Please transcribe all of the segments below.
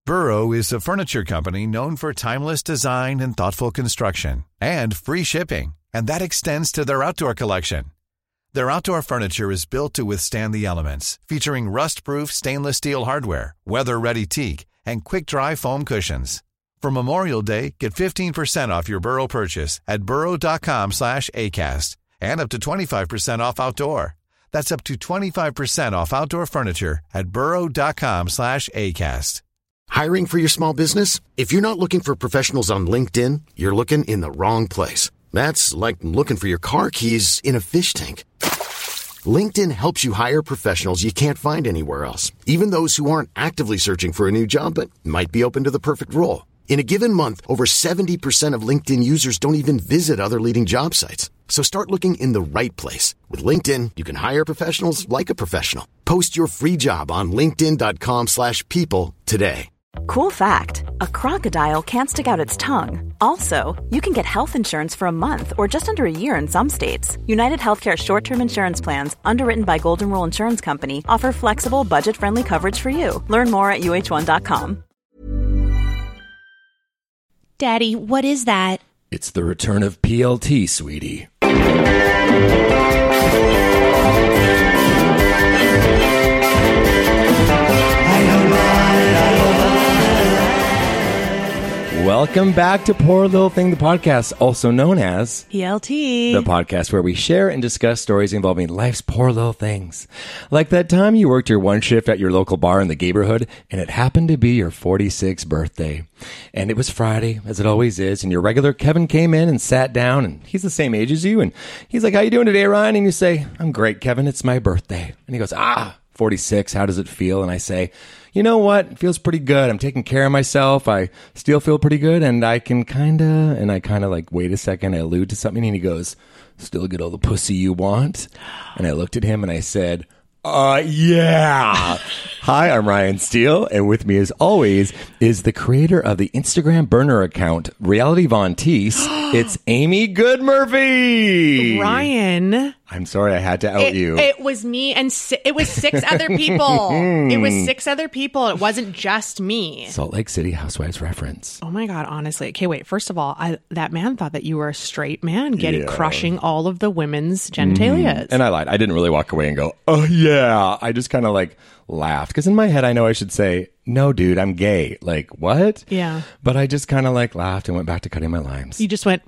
Burrow is a furniture company known for timeless design and thoughtful construction, and free shipping, and that extends to their outdoor collection. Their outdoor furniture is built to withstand the elements, featuring rust-proof stainless steel hardware, weather-ready teak, and quick-dry foam cushions. For Memorial Day, get 15% off your Burrow purchase at burrow.com/ACAST and up to 25% off outdoor. That's up to 25% off outdoor furniture at burrow.com/ACAST. Hiring for your small business? If you're not looking for professionals on LinkedIn, you're looking in the wrong place. That's like looking for your car keys in a fish tank. LinkedIn helps you hire professionals you can't find anywhere else, even those who aren't actively searching for a new job but might be open to the perfect role. In a given month, over 70% of LinkedIn users don't even visit other leading job sites. So start looking in the right place. With LinkedIn, you can hire professionals like a professional. Post your free job on linkedin.com/people today. Cool fact, a crocodile can't stick out its tongue. Also, you can get health insurance for a month or just under a year in some states. United Healthcare short-term insurance plans, underwritten by Golden Rule Insurance Company, offer flexible, budget-friendly coverage for you. Learn more at uh1.com. Daddy, what is that? It's the return of PLT, sweetie. Welcome back to Poor Little Thing, the podcast, also known as PLT, the podcast where we share and discuss stories involving life's poor little things. Like that time you worked your one shift at your local bar in the neighborhood, and it happened to be your 46th birthday. And it was Friday, as it always is, and your regular Kevin came in and sat down, and he's the same age as you, and he's like, "How you doing today, Ryan?" And you say, "I'm great, Kevin. It's my birthday." And he goes, 46, how does it feel? And I say, "You know what? It feels pretty good. I'm taking care of myself. I still feel pretty good, and I can kind of like, wait a second, I allude to something," and he goes, "Still get all the pussy you want?" And I looked at him and I said, yeah. Hi, I'm Ryan Steele, and with me as always is the creator of the Instagram burner account, Reality Von Teese. It's Amy Goodmurphy. Ryan. I'm sorry I had to out you. It was me and it was 6 other people. It was 6 other people. It wasn't just me. Salt Lake City Housewives reference. Oh my God, honestly. Okay, wait. First of all, that man thought that you were a straight man crushing all of the women's genitalias. And I lied. I didn't really walk away and go, "Oh yeah." I just kind of like laughed. Because in my head, I know I should say, "No, dude, I'm gay." Like, what? Yeah. But I just kind of like laughed and went back to cutting my limes. You just went,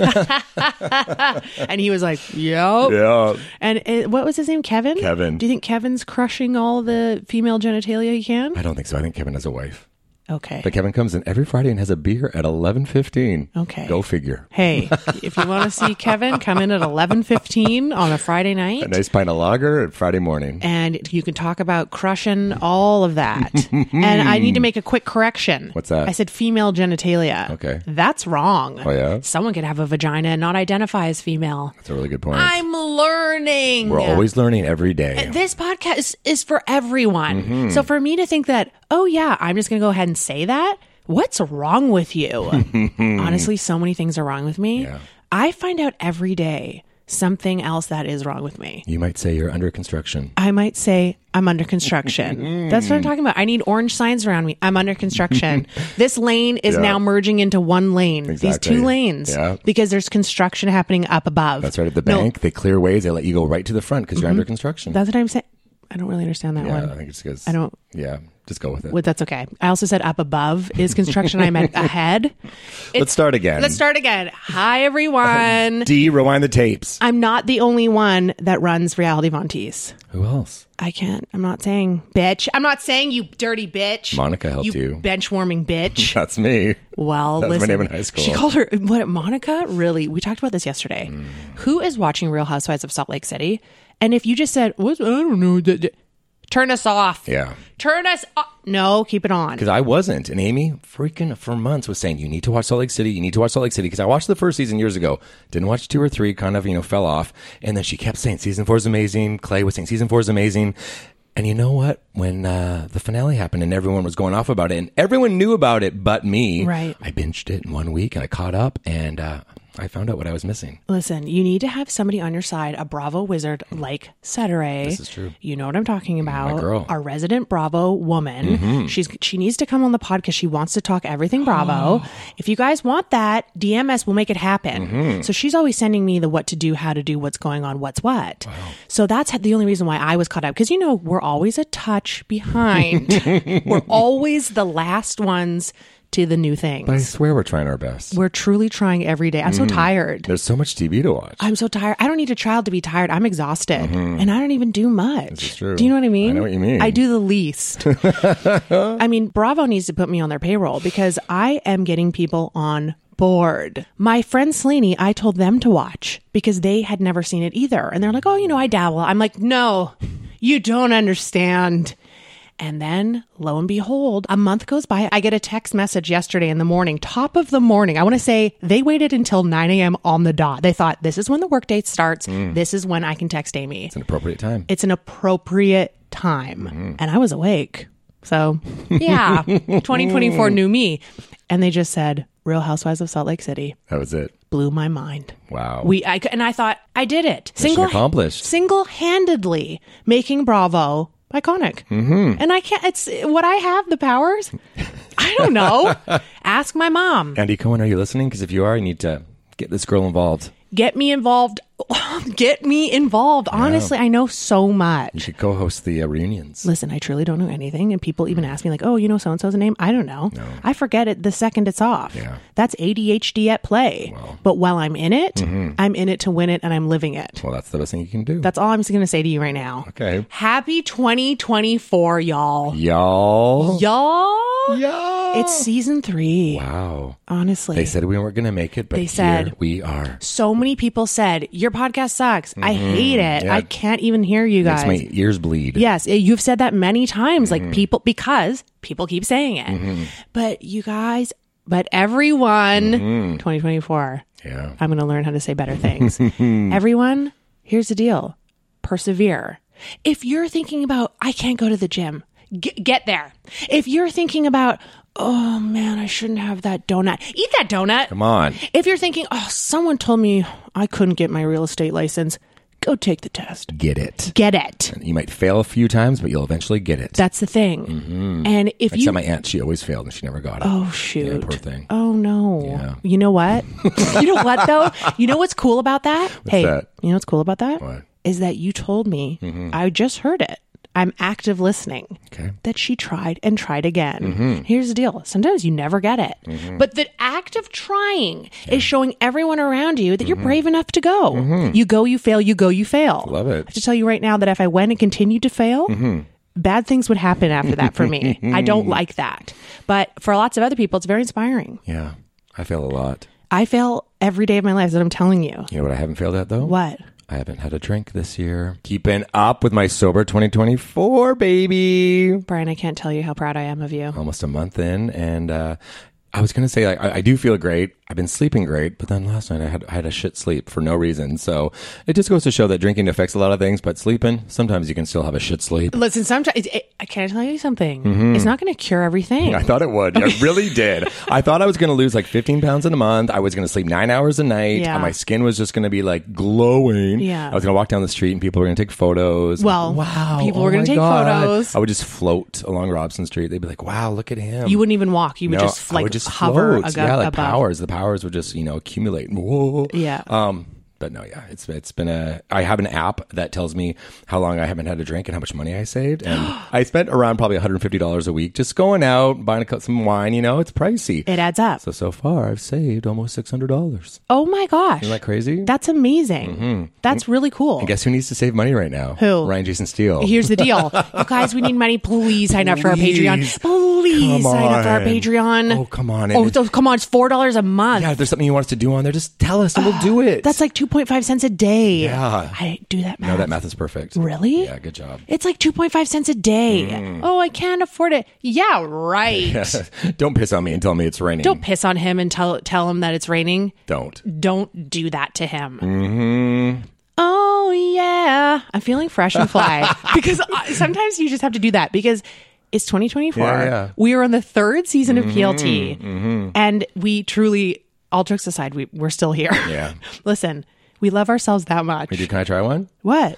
and he was like, "Yep." Yeah. And what was his name? Kevin? Kevin. Do you think Kevin's crushing all the female genitalia he can? I don't think so. I think Kevin has a wife. Okay. But Kevin comes in every Friday and has a beer at 11:15. Okay. Go figure. Hey, if you want to see Kevin, come in at 11:15 on a Friday night. A nice pint of lager at Friday morning. And you can talk about crushing all of that. And I need to make a quick correction. What's that? I said female genitalia. Okay. That's wrong. Oh, yeah? Someone could have a vagina and not identify as female. That's a really good point. I'm learning. We're always learning every day. This podcast is for everyone. So for me to think that, oh yeah, I'm just going to go ahead and say that, what's wrong with you? Honestly, so many things are wrong with me. Yeah. I find out every day something else that is wrong with me. You might say you're under construction. I might say I'm under construction. That's what I'm talking about. I need orange signs around me. I'm under construction. This lane is now merging into one lane. Exactly. These 2 lanes. Yeah. Because there's construction happening up above. That's right. At the bank, they clear ways. They let you go right to the front because you're under construction. That's what I'm saying. I don't really understand that one. I think it's because... I don't... Yeah, just go with it. Well, that's okay. I also said up above is construction. I meant ahead. Let's start again. Hi, everyone. D, rewind the tapes. I'm not the only one that runs Reality Von Teese. Who else? I can't. I'm not saying bitch. I'm not saying you dirty bitch. Monica helped you. Bench warming bitch. That's me. Well, that was listen. my name in high school. She called her, what, Monica? Really? We talked about this yesterday. Who is watching Real Housewives of Salt Lake City? And if you just said, what? I don't know. Turn us off. Yeah. Turn us off. No, keep it on. Because I wasn't. And Amy, freaking for months, was saying, you need to watch Salt Lake City. You need to watch Salt Lake City. Because I watched the first season years ago. Didn't watch 2 or 3. Kind of, fell off. And then she kept saying, season 4 is amazing. Clay was saying, season 4 is amazing. And you know what? When the finale happened and everyone was going off about it, and everyone knew about it but me, right. I binged it in 1 week and I caught up and I found out what I was missing. Listen, you need to have somebody on your side, a Bravo wizard like Cedere. This is true. You know what I'm talking about. My girl. Our resident Bravo woman. She needs to come on the pod because she wants to talk everything Bravo. If you guys want that, DM us, we'll make it happen. So she's always sending me the what to do, how to do, what's going on, what's what. Wow. So that's the only reason why I was caught up. Because, we're always a touch behind. We're always the last ones to the new things. But I swear we're trying our best. We're truly trying every day. I'm so tired. There's so much TV to watch. I'm so tired. I don't need a child to be tired. I'm exhausted. And I don't even do much. This is true. Do you know what I mean? I know what you mean. I do the least. I mean, Bravo needs to put me on their payroll because I am getting people on board. My friend Slaney, I told them to watch because they had never seen it either. And they're like, oh, I dabble. I'm like, no, you don't understand. And then, lo and behold, a month goes by. I get a text message yesterday in the morning, top of the morning. I want to say they waited until 9 a.m. on the dot. They thought, this is when the workday starts. This is when I can text Amy. It's an appropriate time. It's an appropriate time. And I was awake. So, yeah, 2024 knew me. And they just said, Real Housewives of Salt Lake City. That was it. Blew my mind. Wow. I thought, I did it. Mission accomplished. Single-handedly making Bravo iconic. And I can't, it's what I have the powers. I don't know. Ask my mom. Andy Cohen, are you listening? Because if you are, you need to get this girl involved. Get me involved. Get me involved. Honestly, I know so much. You should co-host the reunions. Listen, I truly don't know anything. And people even ask me like, oh, so-and-so's name? I don't know. No. I forget it the second it's off. Yeah. That's ADHD at play. Well, but while I'm in it, I'm in it to win it and I'm living it. Well, that's the best thing you can do. That's all I'm just going to say to you right now. Okay. Happy 2024, y'all. Y'all. It's season 3. Wow. Honestly. They said we weren't going to make it, but they said, here we are. So many people said, your podcast sucks. I hate it. Yeah. I can't even hear you guys. Makes my ears bleed. Yes. You've said that many times, because people keep saying it. But you guys, everyone, 2024. Yeah. I'm going to learn how to say better things. Everyone, here's the deal. Persevere. If you're thinking about, I can't go to the gym, get there. If you're thinking about, oh man, I shouldn't have that donut, eat that donut. Come on. If you're thinking, oh, someone told me I couldn't get my real estate license, go take the test. Get it. And you might fail a few times, but you'll eventually get it. That's the thing. And if Except my aunt, she always failed and she never got it. Oh, shoot. Yeah, poor thing. Oh, no. Yeah. You know what? You know what, though? You know what's cool about that? What's that? You know what's cool about that? What? Is that you told me, I just heard it. I'm active listening. Okay. That she tried and tried again. Here's the deal. Sometimes you never get it. But the act of trying is showing everyone around you that you're brave enough to go. You go, you fail, you go, you fail. Love it. I have to tell you right now that if I went and continued to fail, bad things would happen after that for me. I don't like that. But for lots of other people, it's very inspiring. Yeah. I fail a lot. I fail every day of my life, that I'm telling you. You know what I haven't failed at, though? What? I haven't had a drink this year. Keeping up with my sober 2024, baby. Brian, I can't tell you how proud I am of you. Almost a month in, and I was going to say, I do feel great. I've been sleeping great, but then last night I had a shit sleep for no reason. So it just goes to show that drinking affects a lot of things, but sleeping, sometimes you can still have a shit sleep. Listen, sometimes, can I tell you something? It's not going to cure everything. I thought it would. I really did. I thought I was going to lose like 15 pounds in a month. I was going to sleep 9 hours a night. Yeah. And my skin was just going to be like glowing. Yeah. I was going to walk down the street and people were going to take photos. Well, wow. People were going to take photos. I would just float along Robson Street. They'd be like, wow, look at him. You wouldn't even walk. You would just like hover float. Like above. powers. The powers would just, accumulate. Whoa. Yeah. But no, yeah, it's been I have an app that tells me how long I haven't had a drink and how much money I saved. And I spent around probably $150 a week just going out, buying some wine, it's pricey. It adds up. So far I've saved almost $600. Oh my gosh. Isn't that crazy? That's amazing. That's really cool. And guess who needs to save money right now? Who? Ryan Jason Steele. Here's the deal. You guys, we need money. Please sign up for our Patreon. Please sign up for our Patreon. Oh, come on. Come on. It's $4 a month. Yeah, if there's something you want us to do on there, just tell us and we'll do it. That's like 2.5 cents a day. Yeah. I do that math. No, that math is perfect. Really? Yeah, good job. It's like 2.5 cents a day. Oh, I can't afford it. Yeah, right. Don't piss on me and tell me it's raining. Don't piss on him and tell him that it's raining. Don't do that to him. Oh, yeah. I'm feeling fresh and fly. Because sometimes you just have to do that because it's 2024. Yeah. We are on the 3rd season of PLT. And we truly all jokes aside, we're still here. Yeah. Listen, we love ourselves that much. Can I try one? What?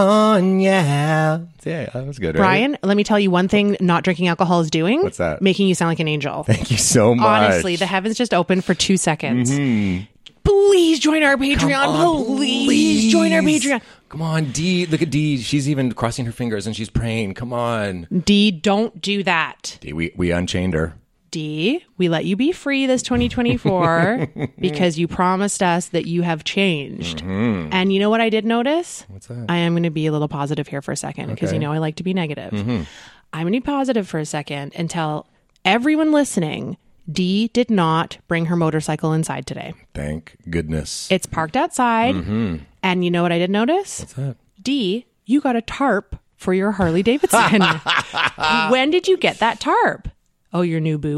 Yeah, that was good, right? Brian, let me tell you one thing not drinking alcohol is doing. What's that? Making you sound like an angel. Thank you so much. Honestly, the heavens just opened for 2 seconds. Please join our Patreon. Please join our Patreon. Come on, Dee. Look at Dee. She's even crossing her fingers and she's praying. Come on. Dee, don't do that. Dee, we unchained her. Dee, we let you be free this 2024 because you promised us that you have changed. And you know what I did notice? What's that? I am going to be a little positive here for a second because you know I like to be negative. I'm going to be positive for a second and tell everyone listening, Dee did not bring her motorcycle inside today. Thank goodness. It's parked outside. And you know what I did notice? What's that? Dee, you got a tarp for your Harley Davidson. When did you get that tarp? Oh, your new boo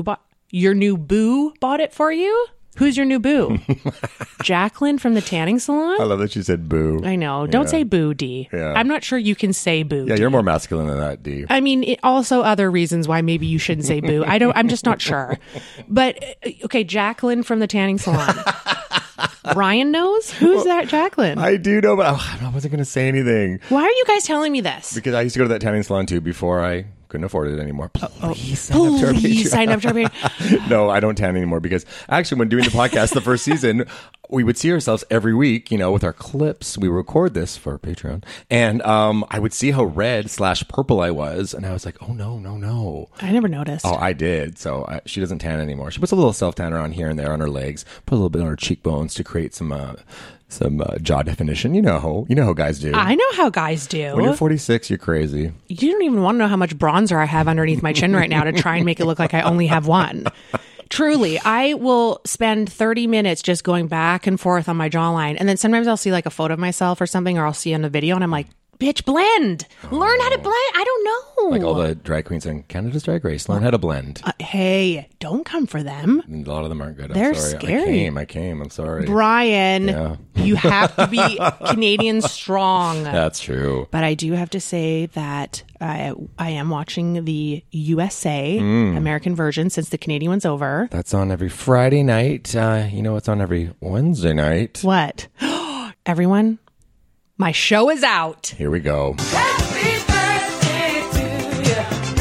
bought it for you? Who's your new boo? Jacqueline from the tanning salon? I love that you said boo. I know. Don't say boo, Dee. Yeah. I'm not sure you can say boo. Yeah, Dee. you're more masculine than that, Dee. I mean, also other reasons why maybe you shouldn't say boo. I'm just not sure. But okay, Jacqueline from the tanning salon. Ryan knows? Who's that Jacqueline? I do know, but I wasn't going to say anything. Why are you guys telling me this? Because I used to go to that tanning salon too before I couldn't afford it anymore. Please sign up to our Patreon. No, I don't tan anymore because actually when doing the podcast the first season, we would see ourselves every week, with our clips. We record this for Patreon. And I would see how red/purple I was. And I was like, oh, no. I never noticed. Oh, I did. So she doesn't tan anymore. She puts a little self-tanner on here and there on her legs, put a little bit on her cheekbones to create some jaw definition. You know how guys do. I know how guys do. When you're 46, you're crazy. You don't even want to know how much bronzer I have underneath my chin right now to try and make it look like I only have one. Truly, I will spend 30 minutes just going back and forth on my jawline. And then sometimes I'll see like a photo of myself or something, or I'll see on a video and I'm like, bitch, blend. Learn how to blend. I don't know. Like all the drag queens in Canada's Drag Race. Learn how to blend. Hey, don't come for them. A lot of them aren't good. They're I'm sorry. scary. I came. I'm sorry. Brian, you have to be Canadian strong. That's true. But I do have to say that I am watching the USA American version since the Canadian one's over. That's on every Friday night. It's on every Wednesday night. What? Everyone, my show is out. Here we go. Happy birthday to you.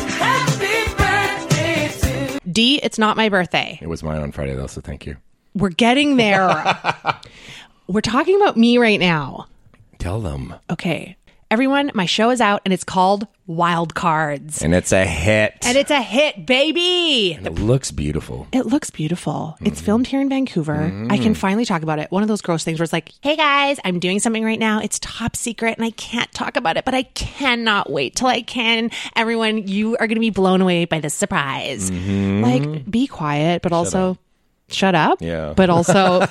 Happy birthday to you. Dee, it's not my birthday. It was mine on Friday, though, so thank you. We're getting there. We're talking about me right now. Tell them. Okay. Everyone, my show is out and it's called Wild Cards. And it's a hit. And it's a hit, baby. And it looks beautiful. It looks beautiful. It's filmed here in Vancouver. I can finally talk about it. One of those gross things where it's like, hey guys, I'm doing something right now. It's top secret and I can't talk about it, but I cannot wait till I can. Everyone, you are going to be blown away by this surprise. Like, be quiet, but also shut up. Yeah. But also,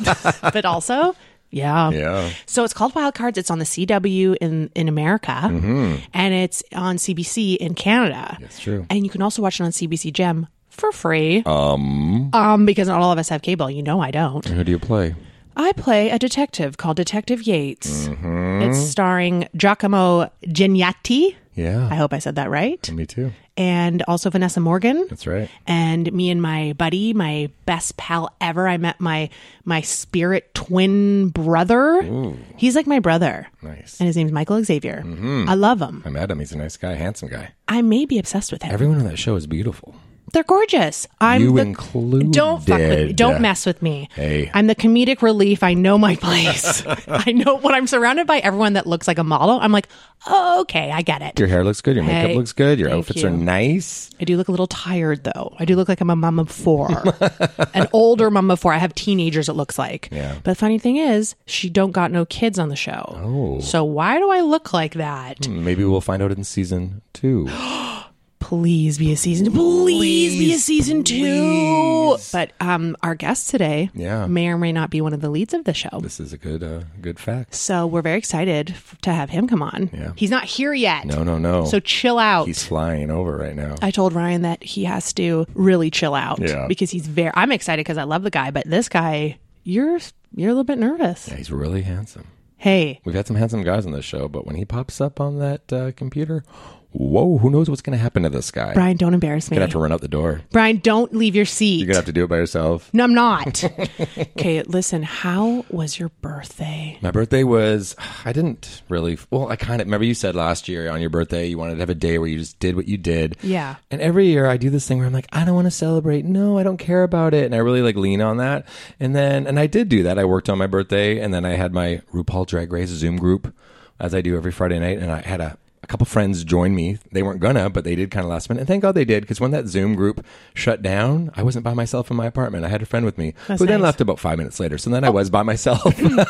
yeah. Yeah. So it's called Wild Cards. It's on the CW in America, and it's on CBC in Canada. That's true. And you can also watch it on CBC Gem for free. Because not all of us have cable. You know I don't. Who do you play? I play a detective called Detective Yates. It's starring Giacomo Gennati. Yeah. I hope I said that right. Me too. And also Vanessa Morgan. That's right. And me and my buddy, my best pal ever. I met my spirit twin brother. Ooh. He's like my brother. Nice. And his name's Michael Xavier. I love him. I met him. He's a nice guy, handsome guy. I may be obsessed with him. Everyone on that show is beautiful. They're gorgeous. You included. Don't fuck with me. Don't mess with me. Hey. I'm the comedic relief. I know my place. I know when I'm surrounded by everyone that looks like a model, I'm like, oh, okay, I get it. Your hair looks good. Your makeup Hey, looks good. Your thank outfits you. are nice. I do look a little tired, though. I do look like I'm a mom of four. An older mom of four. I have teenagers, it looks like. Yeah. But the funny thing is, she don't got no kids on the show. Oh. So why do I look like that? Maybe we'll find out in season 2. Please be a season. Please be a season 2. But our guest today may or may not be one of the leads of the show. This is a good fact. So we're very excited to have him come on. Yeah. He's not here yet. No. So chill out. He's flying over right now. I told Ryan that he has to really chill out Yeah. because I'm excited because I love the guy, but this guy, you're a little bit nervous. Yeah, he's really handsome. Hey. We've had some handsome guys on this show, but when he pops up on that computer, whoa, who knows what's going to happen to this guy? Brian, don't embarrass me. You're going to have to run out the door. Brian, don't leave your seat. You're going to have to do it by yourself. No, I'm not. Okay, listen, how was your birthday? My birthday was, I didn't really, well, I kind of, remember you said last year on your birthday, you wanted to have a day where you just did what you did. Yeah. And every year I do this thing where I'm like, I don't want to celebrate. No, I don't care about it. And I really like lean on that. And I did do that. I worked on my birthday, and then I had my RuPaul Drag Race Zoom group, as I do every Friday night. And I had a couple friends join me. They weren't gonna, but they did kind of last minute. And thank God they did, because when that Zoom group shut down, I wasn't by myself in my apartment. I had a friend with me who then left about 5 minutes later. So then I was by myself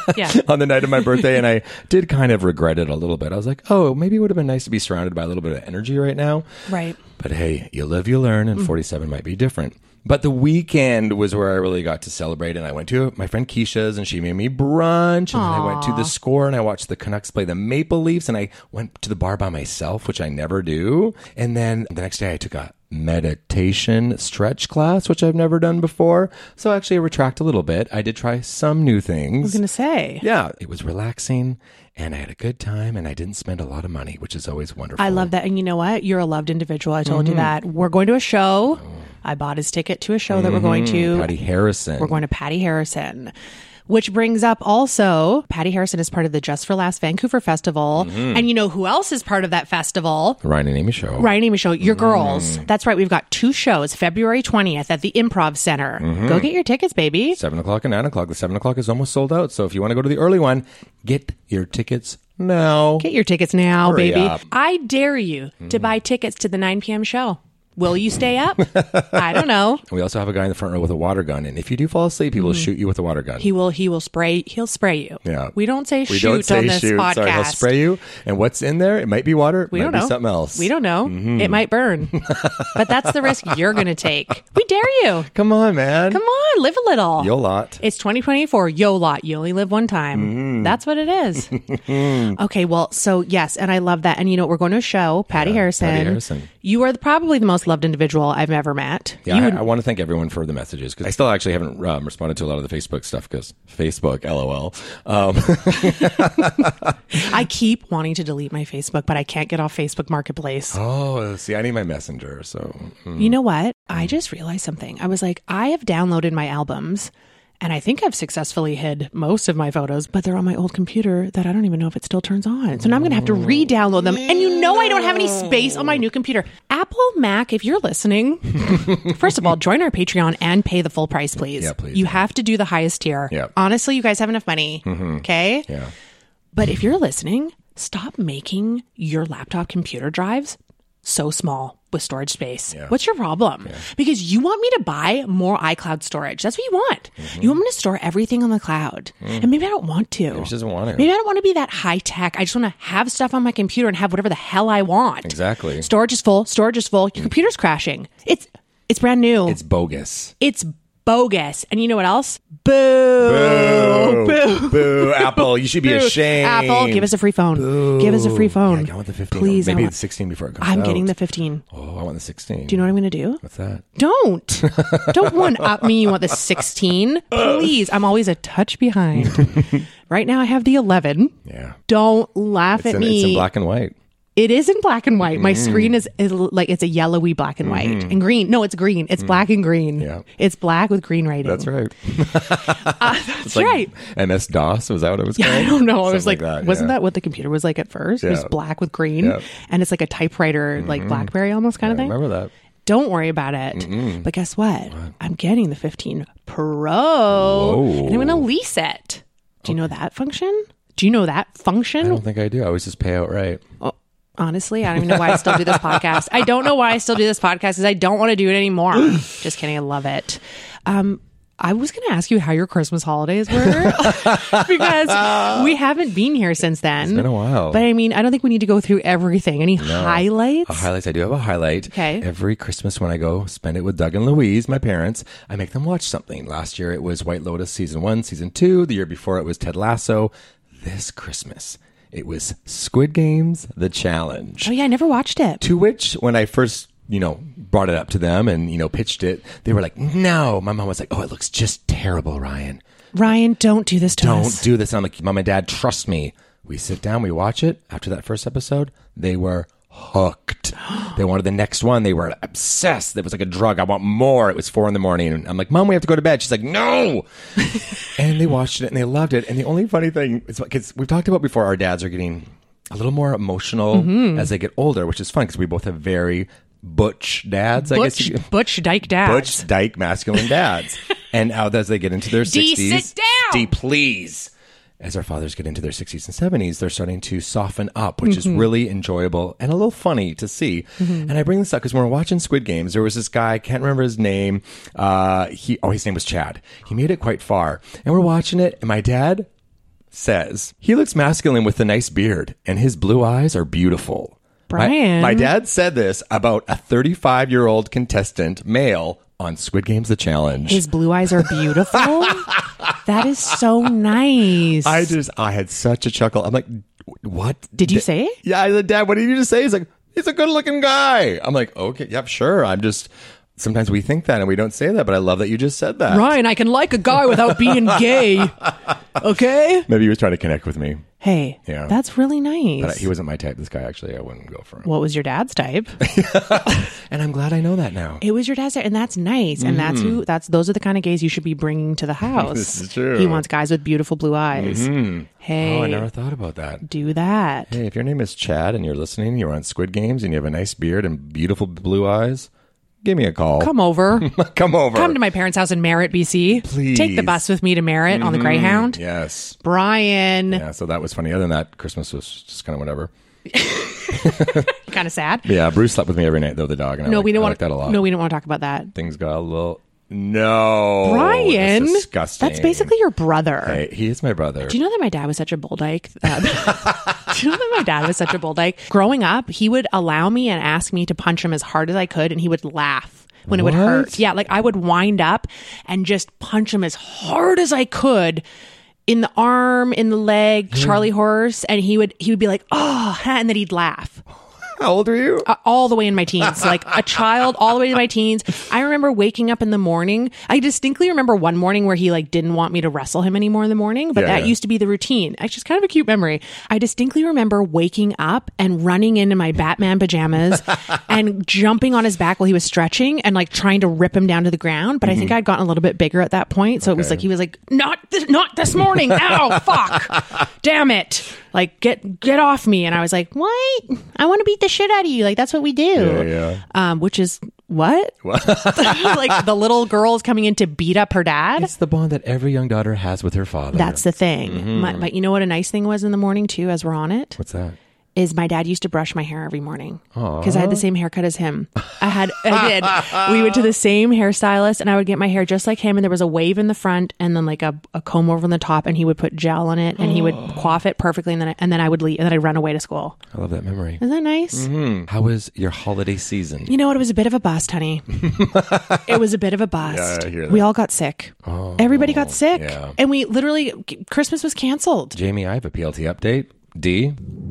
on the night of my birthday, and I did kind of regret it a little bit. I was like, oh, maybe it would have been nice to be surrounded by a little bit of energy right now. Right. But hey, you live, you learn, and 47 might be different. But the weekend was where I really got to celebrate, and I went to my friend Keisha's, and she made me brunch, and then I went to the Score, and I watched the Canucks play the Maple Leafs, and I went to the bar by myself, which I never do. And then the next day I took a meditation stretch class, which I've never done before. So actually I retract a little bit. I did try some new things. I was going to say. Yeah, it was relaxing, and I had a good time, and I didn't spend a lot of money, which is always wonderful. I love that. And you know what? You're a loved individual. I told you that. We're going to a show. I bought his ticket to a show that we're going to. Patty Harrison. We're going to Patty Harrison. Which brings up also, Patty Harrison is part of the Just for Laughs Vancouver Festival. And you know who else is part of that festival? Ryan and Amy Show. Ryan and Amy Show. Your girls. That's right. We've got 2 shows, February 20th at the Improv Center. Go get your tickets, baby. 7 o'clock and 9 o'clock. The 7 o'clock is almost sold out. So if you want to go to the early one, get your tickets now. Get your tickets now, Hurry baby. up. I dare you to buy tickets to the 9 p.m. show. Will you stay up? I don't know. We also have a guy in the front row with a water gun, and if you do fall asleep, he will shoot you with a water gun. He'll spray you. Yeah. We don't say We shoot don't say on this shoot. podcast. Sorry, he'll spray you, and what's in there? It might be water. We might don't be know. something else. We don't know. It might burn. But that's the risk you're going to take. We dare you. Come on, man. Come on, live a little. Yo lot. It's 2024. Yo lot. You only live one time. That's what it is. Okay, well, so yes, and I love that. And you know, we're going to a show, Patty Harrison. Patty Harrison. You are probably the most loved individual I've ever met. Yeah, I want to thank everyone for the messages, because I still actually haven't responded to a lot of the Facebook stuff, because Facebook, LOL. I keep wanting to delete my Facebook, but I can't get off Facebook Marketplace. Oh, see, I need my Messenger, so. You know what? I just realized something. I was like, I have downloaded my albums, and I think I've successfully hid most of my photos, but they're on my old computer that I don't even know if it still turns on. So now I'm going to have to re-download them. And you know I don't have any space on my new computer. Apple, Mac, if you're listening, first of all, join our Patreon and pay the full price, please. Yeah, please. You have to do the highest tier. Yeah. Honestly, you guys have enough money. Okay? Yeah. But if you're listening, stop making your laptop computer drives so small with storage space. Yeah. What's your problem? Because you want me to buy more iCloud storage. That's what you want. You want me to store everything on the cloud. And maybe I don't want to. Maybe she doesn't want to. Maybe I don't want to be that high tech. I just want to have stuff on my computer and have whatever the hell I want. Exactly. Storage is full. Storage is full. Your computer's crashing. It's brand new. It's bogus. It's bogus. And you know what else? Boo. Boo. Boo. Apple, you should be Boo. ashamed. Apple, give us a free phone. Boo. Give us a free phone. Yeah, I want the 15. Please. Maybe the 16 before it comes I'm out. getting the 15. Oh, I want the 16. Do you know what I'm going to do? What's that? Don't one up me. You want the 16? Please. I'm always a touch behind. Right now I have the 11. Yeah. Don't laugh at me. It's in black and white. It is in black and white. My screen is like, it's a yellowy black and white and green. No, it's green. It's black and green. Yeah. It's black with green writing. That's right. That's like right. MS-DOS, was that what it was Yeah, called? I don't know. I was Something like, that, wasn't yeah. that what the computer was like at first? It was Yeah. black with green. Yeah. And it's like a typewriter, like BlackBerry almost kind of I thing. remember that. Don't worry about it. But guess what? I'm getting the 15 Pro. Whoa. And I'm going to lease it. Do you know that function? Do you know that function? I don't think I do. I always just pay outright. Oh, honestly, I don't even know why I still do this podcast. I don't know why I still do this podcast because I don't want to do it anymore. Just kidding. I love it. I was going to ask you how your Christmas holidays were because we haven't been here since then. It's been a while. But I mean, I don't think we need to go through everything. Any highlights? Highlights. I do have a highlight. Okay. Every Christmas when I go spend it with Doug and Louise, my parents, I make them watch something. Last year it was White Lotus season 1, season 2. The year before it was Ted Lasso. This Christmas it was Squid Games: The Challenge. Oh yeah, I never watched it. To which, when I first, brought it up to them and, pitched it, they were like, no. My mom was like, oh, it looks just terrible, Ryan. Ryan, don't do this to us. Don't do this. And I'm like, Mom and Dad, trust me. We sit down, we watch it. After that first episode, they were hooked. They wanted the next one. They were obsessed. It was like a drug. I want more. It was 4 a.m. And I'm like, Mom, we have to go to bed. She's like, no. And they watched it and they loved it. And the only funny thing is, because we've talked about before, our dads are getting a little more emotional as they get older, which is fun because we both have very butch dads. Butch dyke dads. Butch dyke masculine dads. And as they get into their 60s. D, sit down. D, please. As our fathers get into their 60s and 70s, they're starting to soften up, which is really enjoyable and a little funny to see. And I bring this up because when we're watching Squid Games, there was this guy, I can't remember his name. His name was Chad. He made it quite far. And we're watching it, and my dad says, he looks masculine with a nice beard, and his blue eyes are beautiful. Brian. My dad said this about a 35-year-old contestant, male, on Squid Games The Challenge. His blue eyes are beautiful. That is so nice. I had such a chuckle. I'm like, what? Did you say? Yeah, I said, Dad, what did you just say? He's like, he's a good looking guy. I'm like, okay, yep, sure. Sometimes we think that and we don't say that, but I love that you just said that. Ryan, I can like a guy without being gay. Okay? Maybe he was trying to connect with me. Hey, Yeah. That's really nice. But he wasn't my type. This guy, actually, I wouldn't go for him. What was your dad's type? And I'm glad I know that now. It was your dad's type, and that's nice. And those are the kind of gays you should be bringing to the house. This is true. He wants guys with beautiful blue eyes. Hey. Oh, I never thought about that. Do that. Hey, if your name is Chad and you're listening, you're on Squid Games and you have a nice beard and beautiful blue eyes, give me a call. Come over. Come over. Come to my parents' house in Merritt, BC. Please. Take the bus with me to Merritt on the Greyhound. Yes. Brian. Yeah, so that was funny. Other than that, Christmas was just kind of whatever. Kind of sad. Yeah, Bruce slept with me every night, though, the dog. And I like that a lot. No, we don't want to talk about that. Things got a little... No. Brian. That's disgusting. That's basically your brother. Hey, he is my brother. Do you know that my dad was such a bull dyke? Do you know that my dad was such a bull dyke? Growing up, he would allow me and ask me to punch him as hard as I could, and he would laugh when it would hurt. Yeah, like I would wind up and just punch him as hard as I could in the arm, in the leg, Charlie horse, and he would be like, oh, and then he'd laugh. How old are you? All the way in my teens, like a child, all the way to my teens. I remember waking up in the morning. I distinctly remember one morning where he like didn't want me to wrestle him anymore in the morning, but that used to be the routine. Actually, it's kind of a cute memory. I distinctly remember waking up and running into my Batman pajamas and jumping on his back while he was stretching and like trying to rip him down to the ground. But I think I'd gotten a little bit bigger at that point, so it was like he was like, not this morning. Ow, fuck, damn it. Like, get off me. And I was like, what? I want to beat the shit out of you. Like, that's what we do. Yeah. Which is what? Like the little girl is coming in to beat up her dad. It's the bond that every young daughter has with her father. That's the thing. But you know what a nice thing was in the morning too, as we're on it? What's that? Is my dad used to brush my hair every morning because I had the same haircut as him. I did. We went to the same hairstylist and I would get my hair just like him. And there was a wave in the front and then like a comb over on the top, and he would put gel on it and he would coif it perfectly. And then I would leave and then I'd run away to school. I love that memory. Isn't that nice? How was your holiday season? You know what? It was a bit of a bust, honey. It was a bit of a bust. Yeah, I hear that. We all got sick. Everybody got sick. Yeah. And we literally, Christmas was canceled. Jamie, I have a PLT update. D.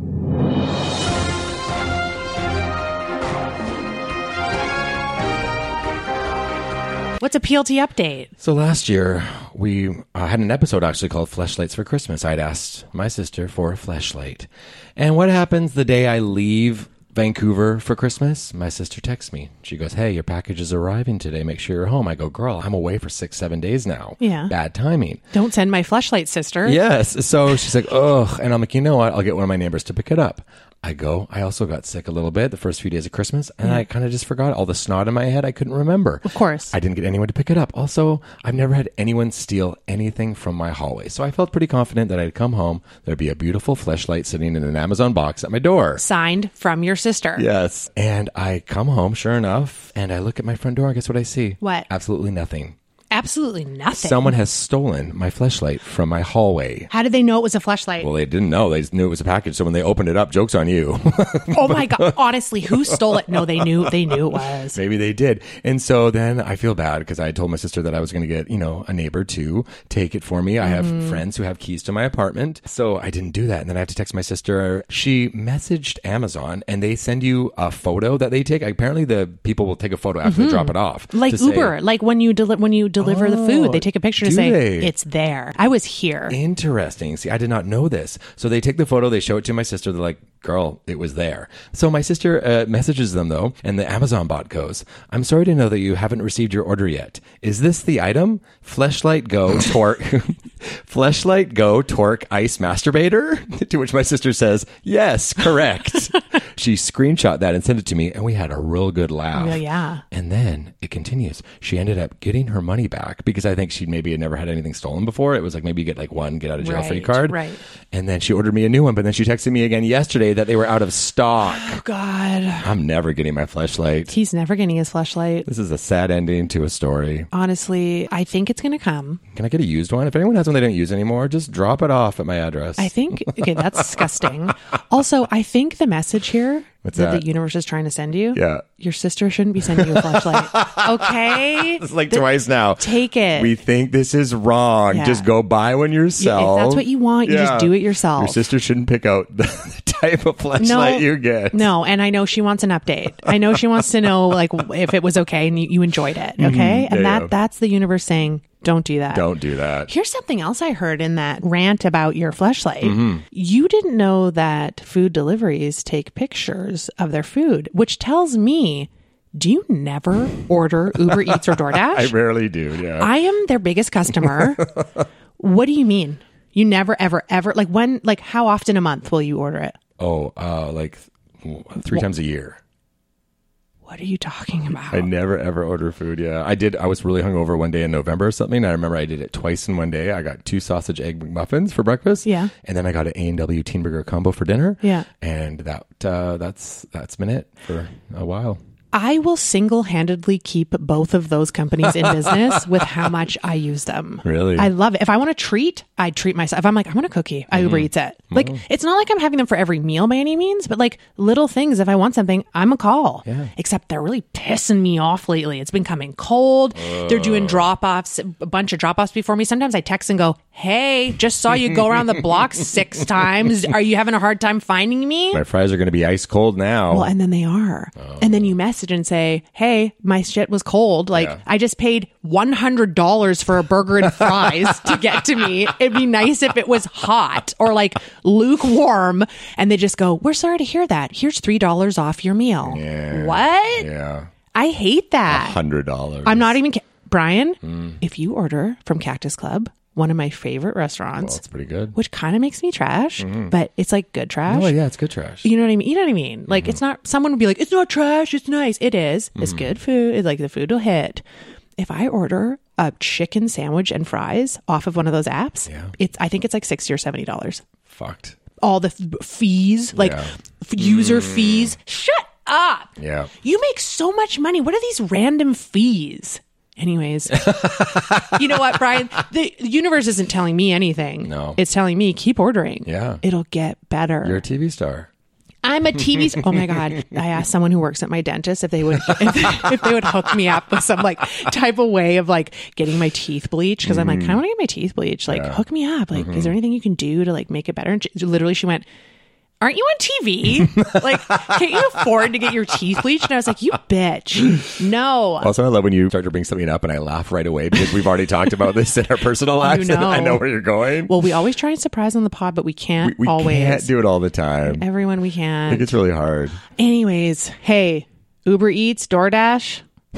What's a PLT update? So last year, we had an episode actually called Fleshlights for Christmas. I'd asked my sister for a fleshlight. And what happens the day I leave Vancouver for Christmas? My sister texts me. She goes, hey, your package is arriving today. Make sure you're home. I go, girl, I'm away for 6-7 days now. Yeah. Bad timing. Don't send my fleshlight, sister. Yes. So she's like, ugh. And I'm like, you know what? I'll get one of my neighbors to pick it up. I go. I also got sick a little bit the first few days of Christmas, and I kind of just forgot all the snot in my head. I couldn't remember. Of course. I didn't get anyone to pick it up. Also, I've never had anyone steal anything from my hallway. So I felt pretty confident that I'd come home, there'd be a beautiful fleshlight sitting in an Amazon box at my door. Signed from your sister. Yes. And I come home, sure enough, and I look at my front door, and guess what I see? What? Absolutely nothing. Absolutely nothing. Someone has stolen my fleshlight from my hallway. How did they know it was a fleshlight? Well, they didn't know. They just knew it was a package. So when they opened it up, joke's on you. Oh my God. Honestly, who stole it? No, they knew it was. Maybe they did. And so then I feel bad because I told my sister that I was going to get, a neighbor to take it for me. I have friends who have keys to my apartment. So I didn't do that. And then I have to text my sister. She messaged Amazon and they send you a photo that they take. Apparently the people will take a photo after they drop it off. Like Uber. Like when you deliver deliver the food. They take a picture to do say, they? it's there. I was here. Interesting. See, I did not know this. So they take the photo, they show it to my sister. They're like, girl, it was there. So my sister messages them though, and the Amazon bot goes, I'm sorry to know that you haven't received your order yet. Is this the item? Fleshlight Go Torque Fleshlight Go Torque Ice Masturbator? To which my sister says, yes, correct. She screenshot that and sent it to me, and we had a real good laugh. Oh, yeah. And then it continues. She ended up getting her money back because I think she maybe had never had anything stolen before. It was like maybe you get like one get out of jail free card. Right. And then she ordered me a new one, but then she texted me again yesterday that they were out of stock. Oh, God. I'm never getting my fleshlight. He's never getting his fleshlight. This is a sad ending to a story. Honestly, I think it's going to come. Can I get a used one? If anyone has one they don't use anymore, just drop it off at my address. I think, okay, that's disgusting. Also, I think the message here What's that that? the universe is trying to send you, Yeah. your sister shouldn't be sending you a flashlight. Okay? It's like twice now. Take it. We think this is wrong. Yeah. Just go buy one yourself. If that's what you want, you just do it yourself. Your sister shouldn't pick out the type of flashlight you get. No, and I know she wants an update. I know she wants to know like if it was okay and you enjoyed it. Okay? And Yeah. that's the universe saying, don't do that. Don't do that. Here's something else I heard in that rant about your fleshlight. Mm-hmm. You didn't know that food deliveries take pictures of their food, which tells me, do you never order Uber Eats or DoorDash? I rarely do, yeah. I am their biggest customer. What do you mean? You never, ever, ever, like when, like how often a month will you order it? Like 3 times a year. What are you talking about? I never ever order food. Yeah, I did. I was really hungover one day in November or something. And I remember I did it twice in one day. I got 2 sausage egg McMuffins for breakfast. Yeah. And then I got an A&W teen burger combo for dinner. Yeah. And that's been it for a while. I will single-handedly keep both of those companies in business with how much I use them. Really? I love it. If I want a treat, I treat myself. If I'm like, I want a cookie, I Uber Eats it. Like, it's not like I'm having them for every meal by any means, but like little things. If I want something, I'm a call. Yeah. Except they're really pissing me off lately. It's been coming cold. They're doing drop-offs, a bunch of drop-offs before me. Sometimes I text and go, hey, just saw you go around the block 6 times. Are you having a hard time finding me? My fries are going to be ice cold now. Well, and then they are. And then you message and say, hey, my shit was cold. Like, Yeah. I just paid $100 for a burger and fries to get to me. It'd be nice if it was hot or like lukewarm. And they just go, we're sorry to hear that. Here's $3 off your meal. Yeah. What? Yeah. I hate that. $100. I'm not even Brian, if you order from Cactus Club, one of my favorite restaurants, That's pretty good. which kind of makes me trash, but it's like good trash. Oh, yeah, it's good trash. You know what I mean? You know what I mean? Like, it's not, someone would be like, it's not trash, it's nice. It is. It's good food. It's like the food will hit. If I order a chicken sandwich and fries off of one of those apps, I think it's like $60 or $70. Fucked. All the fees, like user fees. Shut up. Yeah. You make so much money. What are these random fees? Anyways, you know what, Brian? The universe isn't telling me anything. No. It's telling me keep ordering. Yeah. It'll get better. You're a TV star. I'm a TV. Oh my God! I asked someone who works at my dentist if they would if they would hook me up with some like type of way of like getting my teeth bleached because I'm like, I want to get my teeth bleached. Like, hook me up. Like, is there anything you can do to like make it better? And she went, aren't you on TV? Like, can't you afford to get your teeth bleached? And I was like, you bitch. No. Also, I love when you start to bring something up and I laugh right away because we've already talked about this in our personal lives. know. And I know where you're going. Well, we always try and surprise on the pod, but we can't we always. can't do it all the time. Everyone, we I can't. think it's really hard. Anyways, hey, Uber Eats, DoorDash.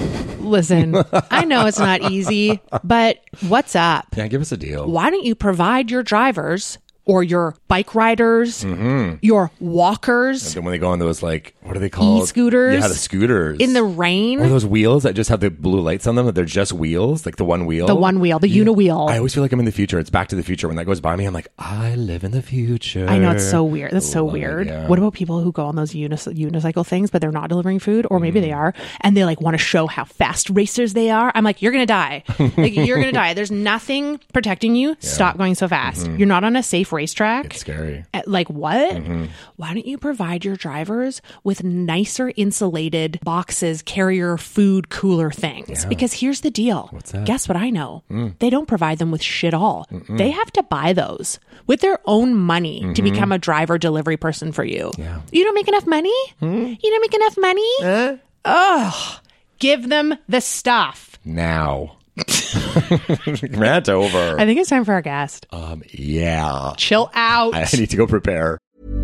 Listen, I know it's not easy, but what's up? Yeah, give us a deal. Why don't you provide your drivers or your bike riders, your walkers And when they go on those, like, what are they called? E-scooters? Yeah, the scooters. in the rain? Or those wheels that just have the blue lights on them, that they're just wheels, like the one wheel. The one wheel, the uniwheel. I always feel like I'm in the future. It's Back to the Future. When that goes by me, I'm like, I live in the future. I know, it's so weird. That's so Love it, weird. yeah. What about people who go on those unicycle things, but they're not delivering food? Or maybe they are, and they like want to show how fast racers they are. I'm like, you're going to die. Like, you're going to die. There's nothing protecting you. Stop going so fast. You're not on a safe racetrack. It's scary. Like, what? Why don't you provide your drivers with nicer insulated boxes, carrier food cooler things? Because here's the deal. What's that? Guess what I know? They don't provide them with shit all. They have to buy those with their own money to become a driver delivery person for you. Yeah. You don't make enough money? You don't make enough money? Ugh. Give them the stuff. Now. Rant over. I think it's time for our guest. Yeah. Chill out. I need to go prepare.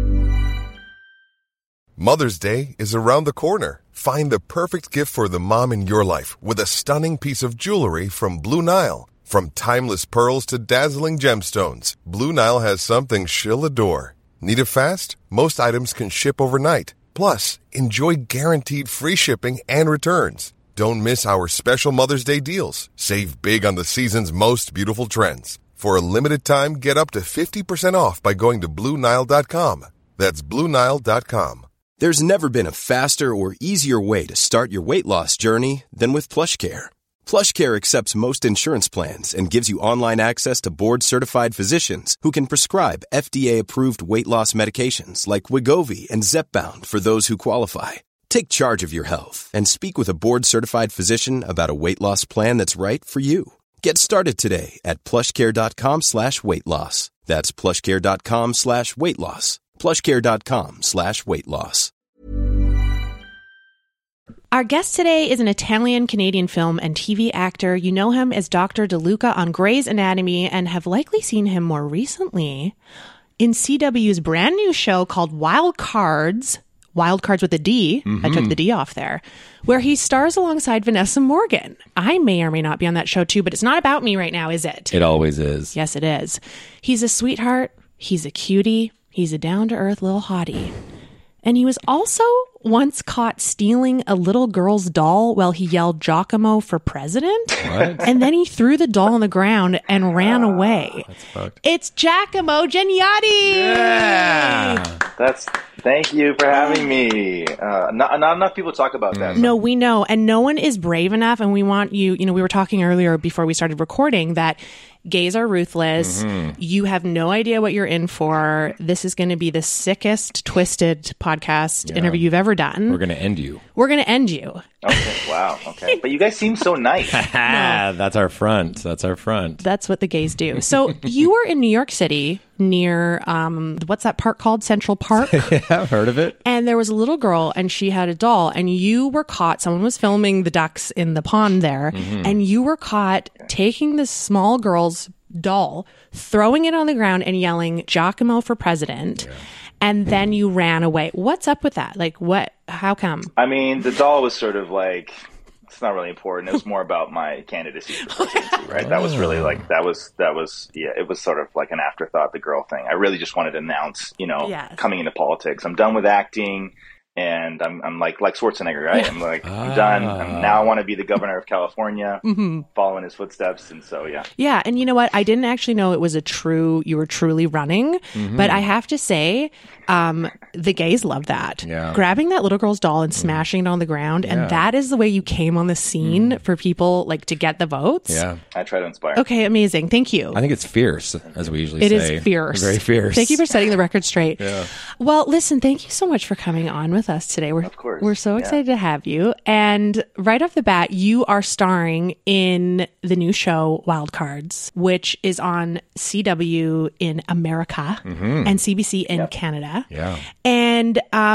Mother's Day is around the corner. Find the perfect gift for the mom in your life with a stunning piece of jewelry from Blue Nile. From timeless pearls to dazzling gemstones, Blue Nile has something she'll adore. Need it fast? Most items can ship overnight. Plus, enjoy guaranteed free shipping and returns. Don't miss our special Mother's Day deals. Save big on the season's most beautiful trends. For a limited time, get up to 50% off by going to BlueNile.com. That's BlueNile.com. There's never been a faster or easier way to start your weight loss journey than with PlushCare. PlushCare accepts most insurance plans and gives you online access to board-certified physicians who can prescribe FDA-approved weight loss medications like Wegovy and Zepbound for those who qualify. Take charge of your health and speak with a board-certified physician about a weight loss plan that's right for you. Get started today at plushcare.com/weight loss. That's plushcare.com/weight loss. plushcare.com/weight loss. Our guest today is an Italian-Canadian film and TV actor. You know him as Dr. DeLuca on Grey's Anatomy and have likely seen him more recently in CW's brand new show called Wild Cards. Wild Cards with a D. I took the D off there. Where he stars alongside Vanessa Morgan. I may or may not be on that show too, but it's not about me right now, is it? It always is. Yes, it is. He's a sweetheart. He's a cutie. He's a down-to-earth little hottie. And he was also once caught stealing a little girl's doll while he yelled Giacomo for president. What? And then he threw the doll on the ground and ran away. That's fucked. It's Giacomo Genniotti! Yeah. Thank you for having me. Not enough people talk about that. No, we know. And no one is brave enough. And we want you, we were talking earlier before we started recording that gays are ruthless. You have no idea what you're in for. This is going to be the sickest, twisted podcast interview you've ever done. We're going to end you. We're going to end you. Okay, wow. Okay. But you guys seem so nice. That's our front. That's our front. That's what the gays do. So you were in New York City near, what's that park called? Central Park? Yeah, I've heard of it. And there was a little girl and she had a doll and you were caught. Someone was filming the ducks in the pond there and you were caught taking this small girl's doll, throwing it on the ground and yelling Giacomo for president. Yeah. And then you ran away. What's up with that? Like what, how come? I mean, the doll was sort of like, it's not really important. It was more about my candidacy for presidency, right? That was really like, that was, it was sort of like an afterthought, the girl thing. I really just wanted to announce, coming into politics. I'm done with acting. And I'm like Schwarzenegger, right? I'm like, I'm done. Now I want to be the governor of California, following his footsteps. And so, yeah. Yeah. And you know what? I didn't actually know it was you were truly running. But I have to say, the gays love that. Yeah. Grabbing that little girl's doll and smashing it on the ground. And that is the way you came on the scene for people like to get the votes. Yeah. I try to inspire. Okay. Amazing. Thank you. I think it's fierce, as we usually It say. is fierce. Very fierce. Thank you for setting the record straight. Yeah. Well, listen, thank you so much for coming on with us today. Of course. We're so excited to have you. And right off the bat, you are starring in the new show Wild Cards, which is on CW in America and CBC in Canada. Yeah. And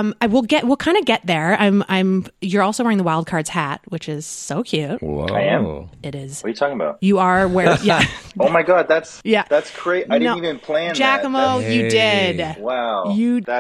we'll kind of get there. You're also wearing the Wild Cards hat, which is so cute. Whoa. I am. It is. What are you talking about? You are wearing, yeah. Oh my God, that's Yeah. great. I didn't even plan Giacomo, that. you did. Wow.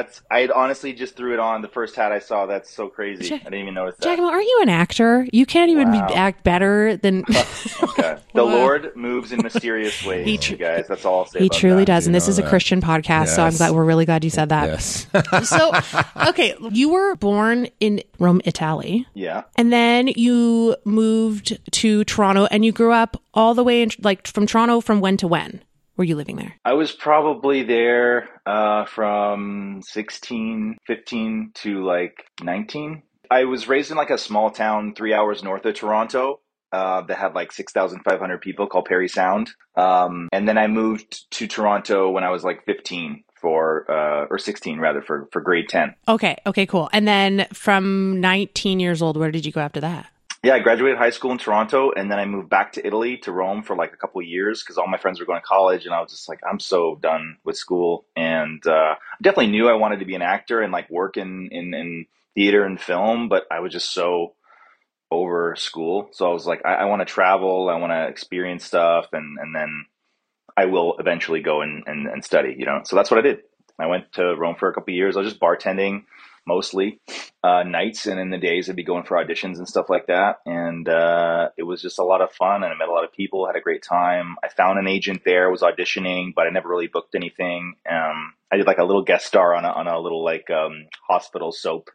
I honestly just threw it on. The first hat I saw, that's so crazy. I didn't even notice that. Giacomo, are you an actor? You can't even act better than... Okay. The Lord moves in mysterious ways, you guys. That's all I'll say He about truly that. does. And this is a Christian podcast, so we're really glad you said that. Yes. So, okay, you were born in Rome, Italy. Yeah. And then you moved to Toronto and you grew up all the way from Toronto from when to when? Were you living there? I was probably there from 15 to like 19. I was raised in like a small town 3 hours north of Toronto that had like 6,500 people called Parry Sound. And then I moved to Toronto when I was like 15 or 16 rather for grade 10. Okay, cool. And then from 19 years old, where did you go after that? Yeah, I graduated high school in Toronto, and then I moved back to Italy, to Rome, for like a couple of years because all my friends were going to college, and I was just like, I'm so done with school. And I definitely knew I wanted to be an actor and like work in theater and film, but I was just so over school. So I was like, I want to travel, I want to experience stuff, and then I will eventually go and study, So that's what I did. I went to Rome for a couple of years. I was just bartending mostly nights, and in the days I'd be going for auditions and stuff like that. And it was just a lot of fun, and I met a lot of people, had a great time. I found an agent there, was auditioning, but I never really booked anything. I did like a little guest star on a little like hospital soap.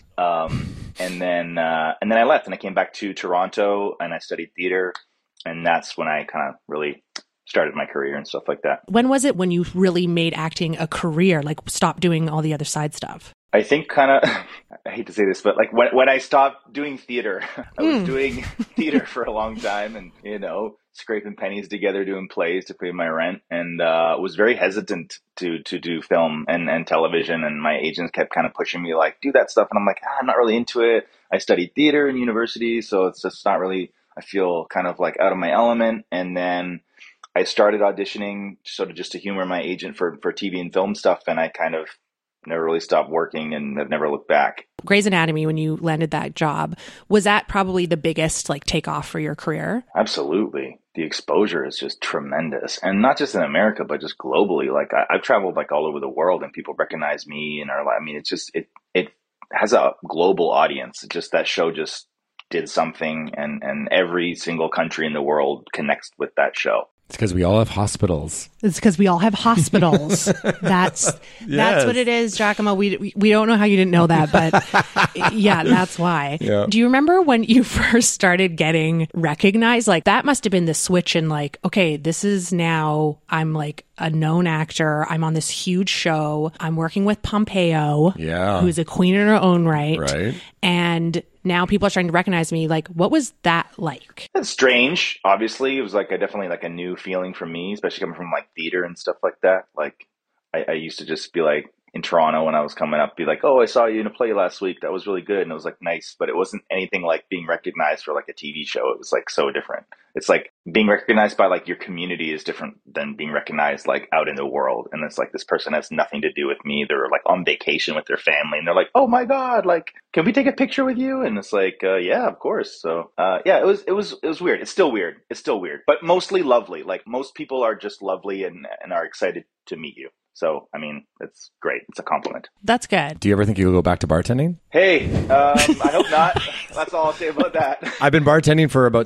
And then I left, and I came back to Toronto, and I studied theater, and that's when I kind of really started my career and stuff like that. When was it when you really made acting a career, like stopped doing all the other side stuff? I think kind of, I hate to say this, but like when I stopped doing theater, I was doing theater for a long time, and, scraping pennies together doing plays to pay my rent, and was very hesitant to do film and television. And my agents kept kind of pushing me like, do that stuff. And I'm like, I'm not really into it. I studied theater in university, so it's just not really, I feel kind of like out of my element. And then I started auditioning sort of just to humor my agent for TV and film stuff. And I kind of never really stopped working, and I've never looked back. Grey's Anatomy, when you landed that job, was that probably the biggest like takeoff for your career? Absolutely. The exposure is just tremendous. And not just in America, but just globally. Like I've traveled like all over the world, and people recognize me and it's just, it has a global audience. It's just that show just did something, and every single country in the world connects with that show. It's because we all have hospitals. It's because we all have hospitals. That's what it is, Giacomo. We don't know how you didn't know that, but yeah, that's why. Yeah. Do you remember when you first started getting recognized? Like that must have been the switch in like, okay, this is now, I'm like a known actor. I'm on this huge show. I'm working with Pompeo, who's a queen in her own right. Right. And now people are starting to recognize me. Like, what was that like? It's strange. Obviously, it was like definitely like a new feeling for me, especially coming from like theater and stuff like that. Like, I used to just be like in Toronto when I was coming up, be like, "Oh, I saw you in a play last week. That was really good," and it was like nice, but it wasn't anything like being recognized for like a TV show. It was like so different. It's like being recognized by like your community is different than being recognized like out in the world. And it's like this person has nothing to do with me. They're like on vacation with their family, and they're like, "Oh my God, like, can we take a picture with you?" And it's like, yeah, of course. So yeah, it was weird. It's still weird, but mostly lovely. Like most people are just lovely and are excited to meet you. So, I mean, it's great. It's a compliment. That's good. Do you ever think you'll go back to bartending? Hey, I hope not. That's all I'll say about that. I've been bartending for about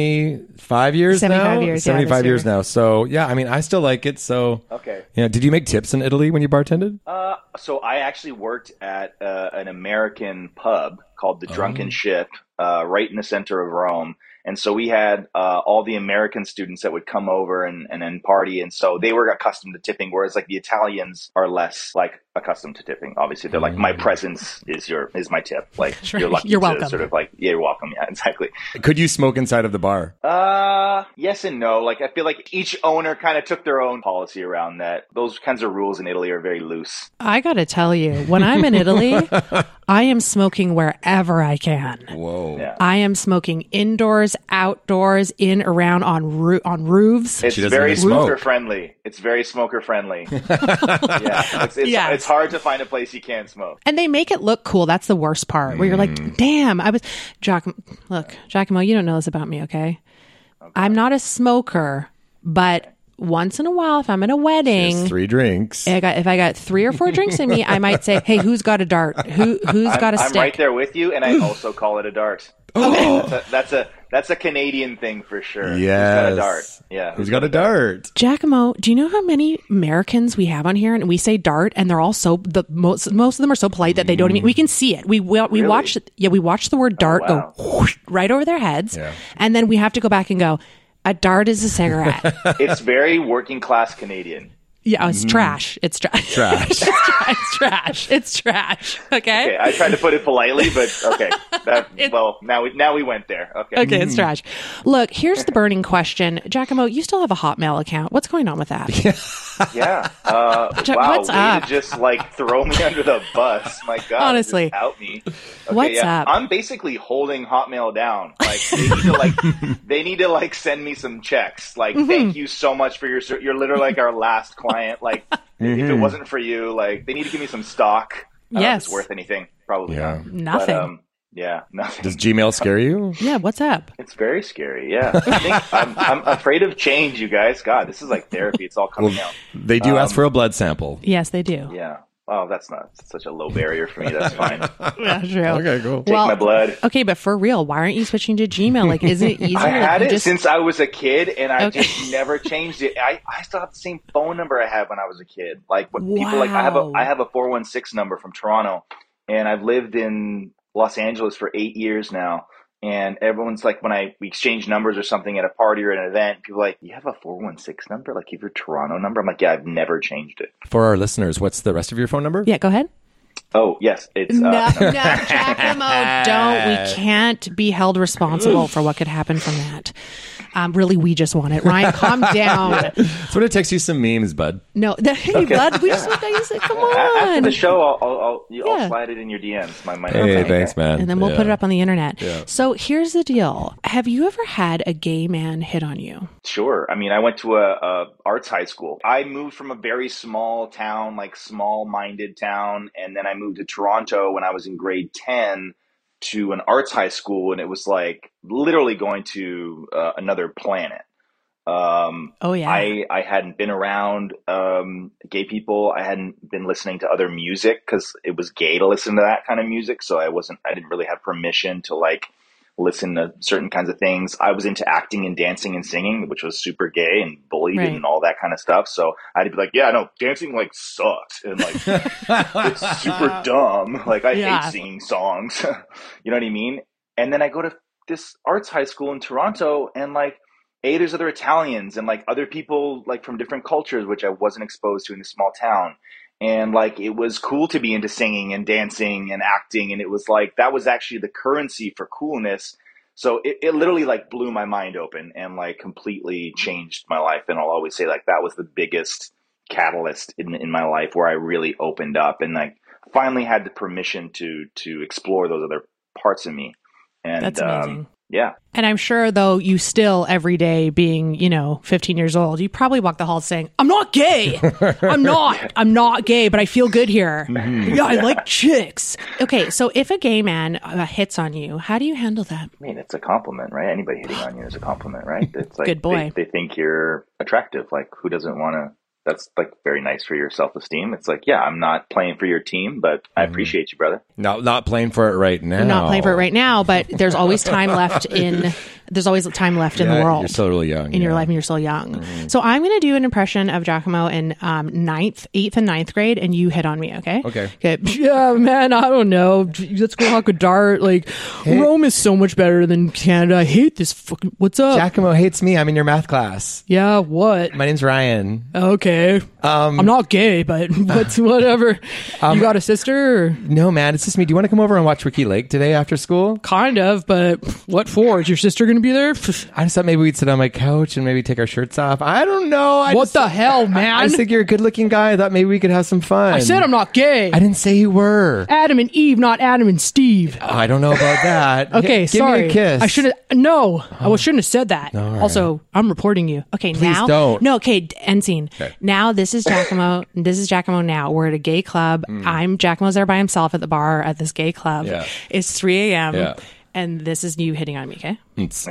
75 years now. 75 years, 75 years now. So, yeah, I mean, I still like it. So, okay. Yeah. Did you make tips in Italy when you bartended? So I actually worked at an American pub called the Drunken Ship, right in the center of Rome. And so we had all the American students that would come over and then party. And so they were accustomed to tipping, whereas like the Italians are less like accustomed to tipping. Obviously, they're like, my presence is my tip. Like you're lucky. You're welcome. Sort of like, yeah, you're welcome. Yeah, exactly. Could you smoke inside of the bar? Yes and no. Like I feel like each owner kind of took their own policy around that. Those kinds of rules in Italy are very loose. I got to tell you, when I'm in Italy, I am smoking wherever I can. Whoa. Yeah. I am smoking indoors, outdoors, in, around, on roofs. It's very smoker friendly. It's very smoker friendly. Yeah. It's hard to find a place you can't smoke. And they make it look cool. That's the worst part, where you're like, damn, Giacomo, you don't know this about me, okay? I'm not a smoker, but once in a while, if I'm at a wedding, just 3 drinks. If I got 3 or 4 drinks in me, I might say, "Hey, who's got a dart? Who's got a stick?" I'm right there with you, and I also call it a dart. Okay. That's a Canadian thing for sure. Yes. Who's got a dart? Yeah. Who's got a dart? Giacomo, do you know how many Americans we have on here, and we say dart, and they're all most of them are so polite that they don't even. We can see it. We watch. Yeah, we watch the word dart go whoosh, right over their heads, and then we have to go back and go. A dart is a cigarette. It's very working class Canadian. Yeah, it's trash. It's trash. It's trash. It's trash. Okay. I tried to put it politely, but okay. Now we went there. Okay, it's trash. Look, here's the burning question, Giacomo. You still have a Hotmail account. What's going on with that? Yeah. What's up? To just like throw me under the bus. My God. Honestly, just out me. Okay, what's up? I'm basically holding Hotmail down. Like they need to send me some checks. Like, thank you so much for you're literally like our last client. Like, if it wasn't for you, like, they need to give me some stock. I don't know if it's worth anything. Probably not. Nothing. Yeah, nothing. Does Gmail scare you? Yeah, what's up? It's very scary. Yeah, I think I'm afraid of change. You guys, God, this is like therapy. It's all coming out. They do ask for a blood sample. Yes, they do. Yeah. Oh, that's not such a low barrier for me. That's fine. Yeah, true. Okay, cool. Take my blood. Okay, but for real, why aren't you switching to Gmail? Like, isn't it easier? I had You it just- since I was a kid, and I Okay. just never changed it. I still have the same phone number I had when I was a kid. Like when people like Wow. I have a 416 number from Toronto, and I've lived in Los Angeles for 8 years now. And everyone's like, when we exchange numbers or something at a party or an event, people are like, you have a 416 number? Like, you have your Toronto number? I'm like, yeah, I've never changed it. For our listeners, what's the rest of your phone number? Yeah, go ahead. Oh, yes. It's No, Giacomo, don't. We can't be held responsible for what could happen from that. Really, we just want it. Ryan, calm down. So I'm going to text you some memes, bud. No, hey, bud, we just want to say, come After on. the show, I'll Yeah. slide it in your DMs. My Hey, thanks, man. And then we'll put it up on the internet. Yeah. So here's the deal. Have you ever had a gay man hit on you? Sure. I mean, I went to a arts high school. I moved from a very small town, like small-minded town, and then I moved to Toronto when I was in grade 10 to an arts high school, and it was like literally going to another planet. Oh, yeah. I hadn't been around gay people. I hadn't been listening to other music because it was gay to listen to that kind of music. So I didn't really have permission to like listen to certain kinds of things. I was into acting and dancing and singing, which was super gay and bullied Right. and all that kind of stuff. So I had to be like, yeah, no, dancing like sucks. And like, it's super dumb. Like I Yeah. hate singing songs. You know what I mean? And then I go to this arts high school in Toronto and like, there's other Italians and like other people like from different cultures, which I wasn't exposed to in a small town. And like, it was cool to be into singing and dancing and acting. And it was like, that was actually the currency for coolness. So it literally like blew my mind open and like completely changed my life. And I'll always say like, that was the biggest catalyst in my life where I really opened up and like finally had the permission to explore those other parts of me. And That's amazing. Yeah. And I'm sure, though, you still, every day being, 15 years old, you probably walk the halls saying, I'm not gay. I'm not gay, but I feel good here. Yeah, I like chicks. Okay, so if a gay man hits on you, how do you handle that? I mean, it's a compliment, right? Anybody hitting on you is a compliment, right? It's like Good boy. They think you're attractive. Like, who doesn't want to? That's like very nice for your self-esteem. It's like, yeah, I'm not playing for your team, but I appreciate you, brother. No, not playing for it right now. I'm not playing for it right now, but there's always time left in the world. You're still really young. In your life, and you're still young. So I'm going to do an impression of Giacomo in 8th and 9th grade, and you hit on me, okay? Okay. Yeah, man, I don't know. Let's go hock a dart. Like, Rome is so much better than Canada. I hate this fucking... What's up? Giacomo hates me. I'm in your math class. Yeah, what? My name's Ryan. Okay. I'm not gay, but whatever. You got a sister? Or? No, man, it's just me. Do you want to come over and watch Ricky Lake today after school? Kind of, but what for? Is your sister going to be there? I just thought maybe we'd sit on my couch and maybe take our shirts off. I don't know. What the hell, man? I just think you're a good-looking guy. I thought maybe we could have some fun. I said I'm not gay. I didn't say you were. Adam and Eve, not Adam and Steve. I don't know about that. Okay, Give sorry. me a kiss. I should have. No, I shouldn't have said that. All right. Also, I'm reporting you. Okay, Please now. don't. No, okay, end scene. Okay. Now this is Giacomo. This is Giacomo now. We're at a gay club. Giacomo's there by himself at the bar at this gay club. Yeah. It's 3 a.m. Yeah. And this is you hitting on me, okay?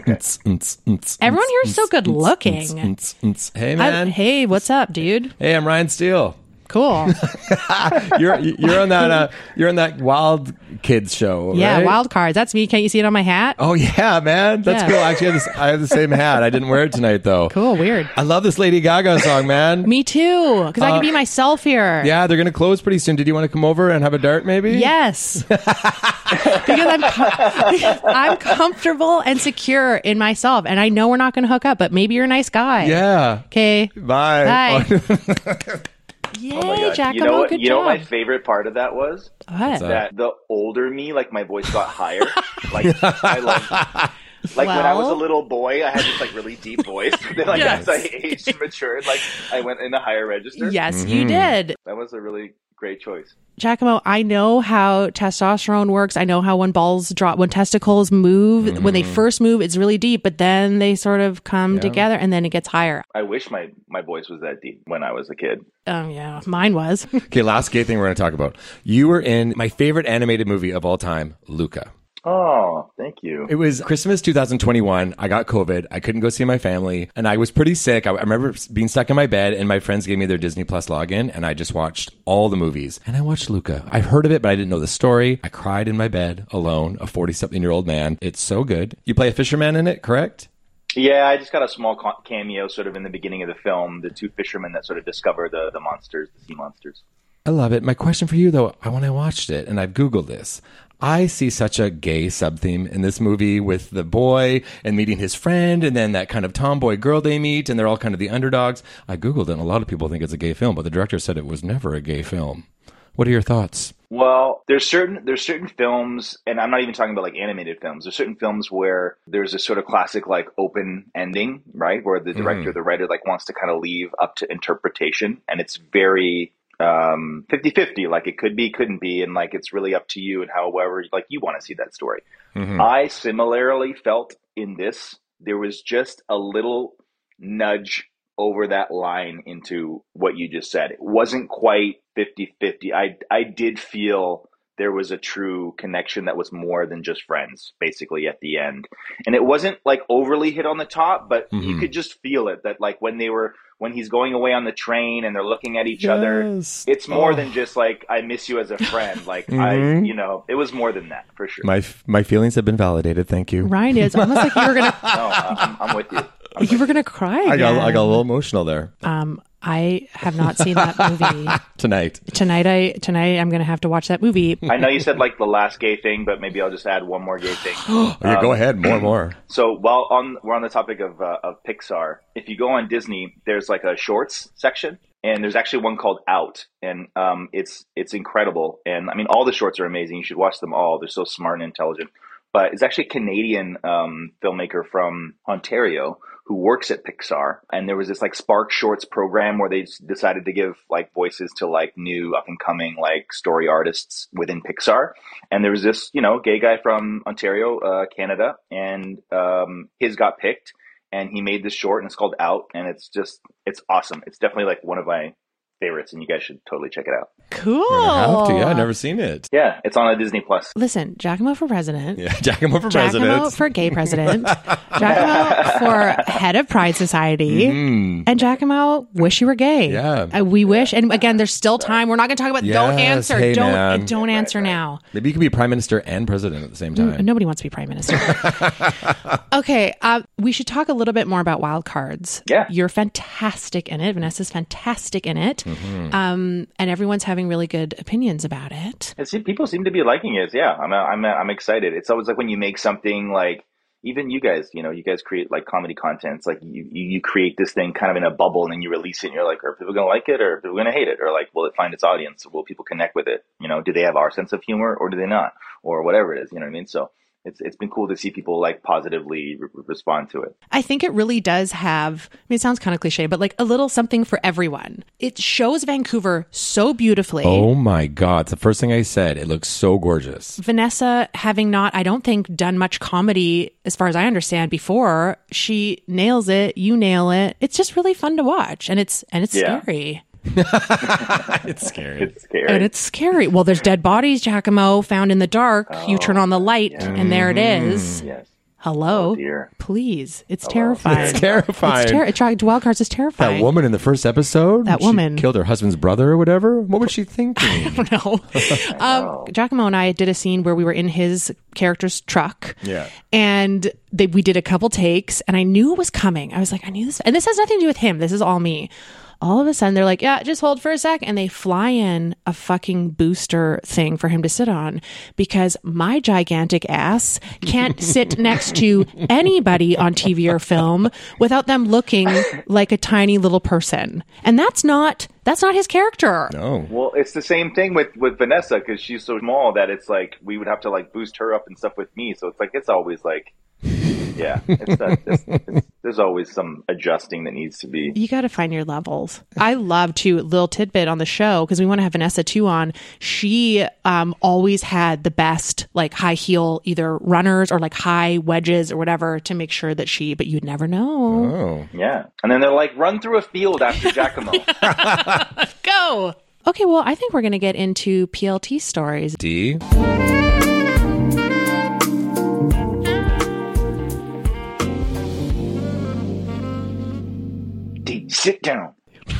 Everyone here is so good looking. Hey, man. Hey, what's up, dude? Hey, I'm Ryan Steele. Cool. You're on that Wild Kids show, Yeah, right? wild cards. That's me. Can't you see it on my hat? Oh yeah, man, that's Yeah. cool. Actually, I have the same hat. I didn't wear it tonight though. Cool, weird. I love this Lady Gaga song, man. Me too, because I can be myself here. Yeah, they're gonna close pretty soon. Did you want to come over and have a dart, maybe? Yes. Because I'm comfortable and secure in myself, and I know we're not going to hook up, but maybe you're a nice guy. Yeah. Okay. Bye. Bye. Yay, Oh my God. Giacomo, good you know job. what my favorite part of that was? What? That the older me, like my voice got higher. Like I when I was a Well- little boy, I had this like really deep voice. Then like Yes. as I aged and matured, like I went in a higher register. Yes, you did. That was a really great choice. Giacomo, I know how testosterone works. I know how when testicles move, when they first move, it's really deep, but then they sort of come together and then it gets higher. I wish my voice was that deep when I was a kid. Yeah, mine was. Okay, last gay thing we're gonna talk about. You were in my favorite animated movie of all time, Luca. Oh, thank you. It was Christmas 2021. I got COVID. I couldn't go see my family, and I was pretty sick. I remember being stuck in my bed, and my friends gave me their Disney Plus login, and I just watched all the movies. And I watched Luca. I've heard of it, but I didn't know the story. I cried in my bed alone, a 40-something-year-old man. It's so good. You play a fisherman in it, correct? Yeah, I just got a small cameo sort of in the beginning of the film, the two fishermen that sort of discover the monsters, the sea monsters. I love it. My question for you, though, when I watched it, and I've Googled this, I see such a gay sub-theme in this movie with the boy and meeting his friend and then that kind of tomboy girl they meet, and they're all kind of the underdogs. I Googled it, and a lot of people think it's a gay film, but the director said it was never a gay film. What are your thoughts? Well, there's certain films, and I'm not even talking about like animated films. There's certain films where there's a sort of classic like open ending, right? Where the director, the writer like wants to kind of leave up to interpretation, and it's very 50-50, like it could be, couldn't be, and like it's really up to you and however like you want to see that story. I similarly felt in this, there was just a little nudge over that line into what you just said. It wasn't quite 50-50. I did feel there was a true connection that was more than just friends, basically, at the end. And it wasn't like overly hit on the top, but you could just feel it, that like when he's going away on the train and they're looking at each other, it's more than just like, I miss you as a friend. Like it was more than that for sure. My feelings have been validated. Thank you. Ryan, it's almost like you were going to... No, I'm with you. You were going to cry again. I got a little emotional there. I have not seen that movie. Tonight I'm going to have to watch that movie. I know you said like the last gay thing, but maybe I'll just add one more gay thing. Go ahead. More. So while we're on the topic of Pixar, if you go on Disney, there's like a shorts section, and there's actually one called Out, and it's incredible. And I mean, all the shorts are amazing. You should watch them all. They're so smart and intelligent. But it's actually a Canadian filmmaker from Ontario who works at Pixar. And there was this like Spark Shorts program where they decided to give like voices to like new up and coming like story artists within Pixar. And there was this, gay guy from Ontario, Canada, and his got picked, and he made this short, and it's called Out. And it's awesome. It's definitely like one of my favorites, and you guys should totally check it out. Cool. I have to. Yeah, I've never seen it. Yeah, it's on a Disney Plus. Listen, Giacomo for president. Yeah, Giacomo for president. Giacomo for gay president. Giacomo for head of Pride Society. And Giacomo, wish you were gay. Yeah. We wish. And again, there's still time. We're not going to talk about don't answer. Hey, man. Don't answer now. Maybe you could be prime minister and president at the same time. Nobody wants to be prime minister. Okay. We should talk a little bit more about Wild Cards. Yeah. You're fantastic in it. Vanessa's fantastic in it. And everyone's having really good opinions about it. People seem to be liking it. Yeah, I'm excited. It's always like when you make something like, even you guys create like comedy content. It's like you create this thing kind of in a bubble, and then you release it, and you're like, are people going to like it, or are people going to hate it, or like, will it find its audience? Will people connect with it? Do they have our sense of humor, or do they not, or whatever it is? You know what I mean? So it's been cool to see people like positively respond to it. I think it really does have, it sounds kind of cliche, but like a little something for everyone. It shows Vancouver so beautifully. Oh my God. It's the first thing I said. It looks so gorgeous. Vanessa, having not, I don't think, done much comedy, as far as I understand, before, she nails it. You nail it. It's just really fun to watch. And it's scary. It's scary. It's scary. And it's scary. Well, there's dead bodies, Giacomo, found in the dark. You turn on the light, and there it is. Yes. Hello? Oh, dear. Please. It's terrifying. It's terrifying. Wild Cards is terrifying. That woman in the first episode, That woman. she killed her husband's brother or whatever. What was she thinking? I don't know. Giacomo and I did a scene where we were in his character's truck. Yeah. And we did a couple takes, and I knew it was coming. I was like, I knew this. And this has nothing to do with him. This is all me. All of a sudden, they're like, yeah, just hold for a sec. And they fly in a fucking booster thing for him to sit on, because my gigantic ass can't sit next to anybody on TV or film without them looking like a tiny little person. And that's not his character. No. Well, it's the same thing with Vanessa, because she's so small that it's like we would have to like boost her up and stuff with me. So it's like, it's always like, yeah, there's always some adjusting that needs to be. You got to find your levels. I love to, little tidbit on the show, because we want to have Vanessa too on. She always had the best like high heel, either runners or like high wedges or whatever, to make sure that but you'd never know. Oh. Yeah. And then they're like, run through a field after Giacomo. Go. Okay, well, I think we're going to get into PLT stories. D. D, sit down.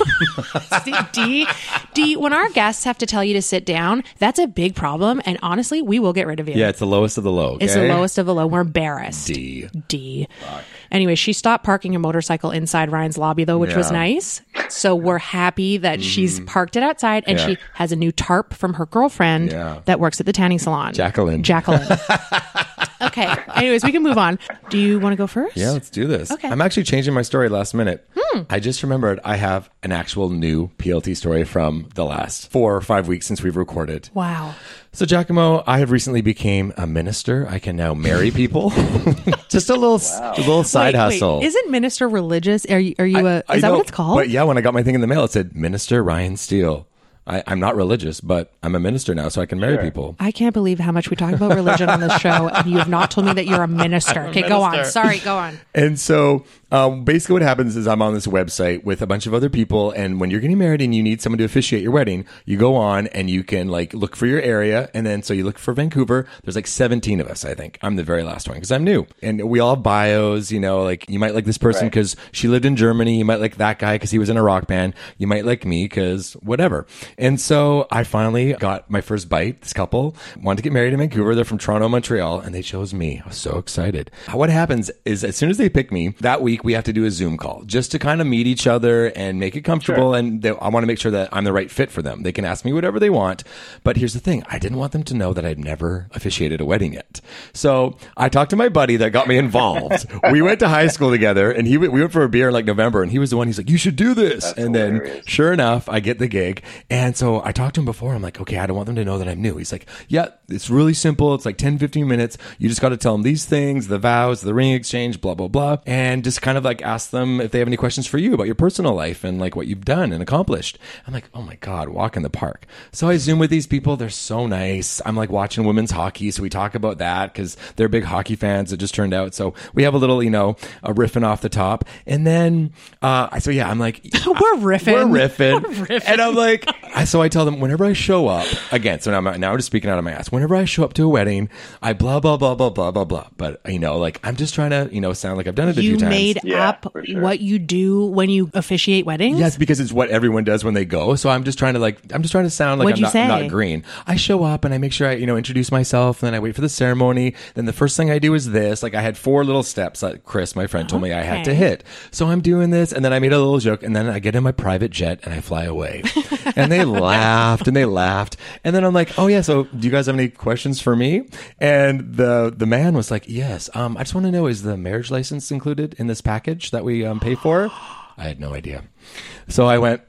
D, when our guests have to tell you to sit down, that's a big problem. And honestly, we will get rid of you. Yeah, it's the lowest of the low. Okay? It's the lowest of the low. We're embarrassed. D. Fuck. Anyway, she stopped parking a motorcycle inside Ryan's lobby, though, which was nice. So we're happy that she's parked it outside, and she has a new tarp from her girlfriend that works at the tanning salon. Jacqueline. Okay. Anyways, we can move on. Do you want to go first? Yeah, let's do this. Okay. I'm actually changing my story last minute. I just remembered I have an actual new PLT story from the last 4 or 5 weeks since we've recorded. Wow. So, Giacomo, I have recently became a minister. I can now marry people. Just a little side hustle. Wait, isn't minister religious? Is that what it's called? But yeah, when I got my thing in the mail, it said Minister Ryan Steele. I'm not religious, but I'm a minister now, so I can marry people. I can't believe how much we talk about religion on this show, and you have not told me that you're a minister. Okay, go on. Sorry, go on. And so basically what happens is I'm on this website with a bunch of other people, and when you're getting married and you need someone to officiate your wedding, you go on and you can like look for your area, and then so you look for Vancouver. There's like 17 of us, I think. I'm the very last one because I'm new. And we all have bios, like you might like this person because she lived in Germany. You might like that guy because he was in a rock band. You might like me because whatever. And so I finally got my first bite. This couple wanted to get married in Vancouver. They're from Toronto, Montreal, and they chose me. I was so excited. What happens is as soon as they pick me, that week we have to do a Zoom call just to kind of meet each other and make it comfortable. And I want to make sure that I'm the right fit for them. They can ask me whatever they want. But here's the thing. I didn't want them to know that I'd never officiated a wedding yet. So I talked to my buddy that got me involved. We went to high school together, and we went for a beer in like November, and he was the one. He's like, you should do this. That's and hilarious. Then sure enough, I get the gig. And so I talked to him before. I'm like, okay, I don't want them to know that I'm new. He's like, yeah, it's really simple. It's like 10, 15 minutes. You just got to tell them these things, the vows, the ring exchange, blah, blah, blah. And just kind of like ask them if they have any questions for you about your personal life and like what you've done and accomplished. I'm like, oh my God, walk in the park. So I Zoom with these people. They're so nice. I'm like watching women's hockey. So we talk about that because they're big hockey fans. It just turned out. So we have a little, a riffing off the top. And then, I'm like, We're riffing. And I'm like, so I tell them whenever I show up again, so now I'm just speaking out of my ass. Whenever I show up to a wedding, I blah, blah, blah, blah, blah, blah, blah. But, I'm just trying to, sound like I've done it a few times. You made up what you do when you officiate weddings? Yes, because it's what everyone does when they go. So I'm just trying to sound like I'm not green. I show up and I make sure I, introduce myself, and then I wait for the ceremony. Then the first thing I do is this. Like I had 4 little steps that Chris, my friend, told me I had to hit. So I'm doing this, and then I made a little joke, and then I get in my private jet and I fly away. And they laughed. And then I'm like, oh yeah, so do you guys have any questions for me? And the man was like, yes. I just want to know, is the marriage license included in this package that we pay for? I had no idea. So I went,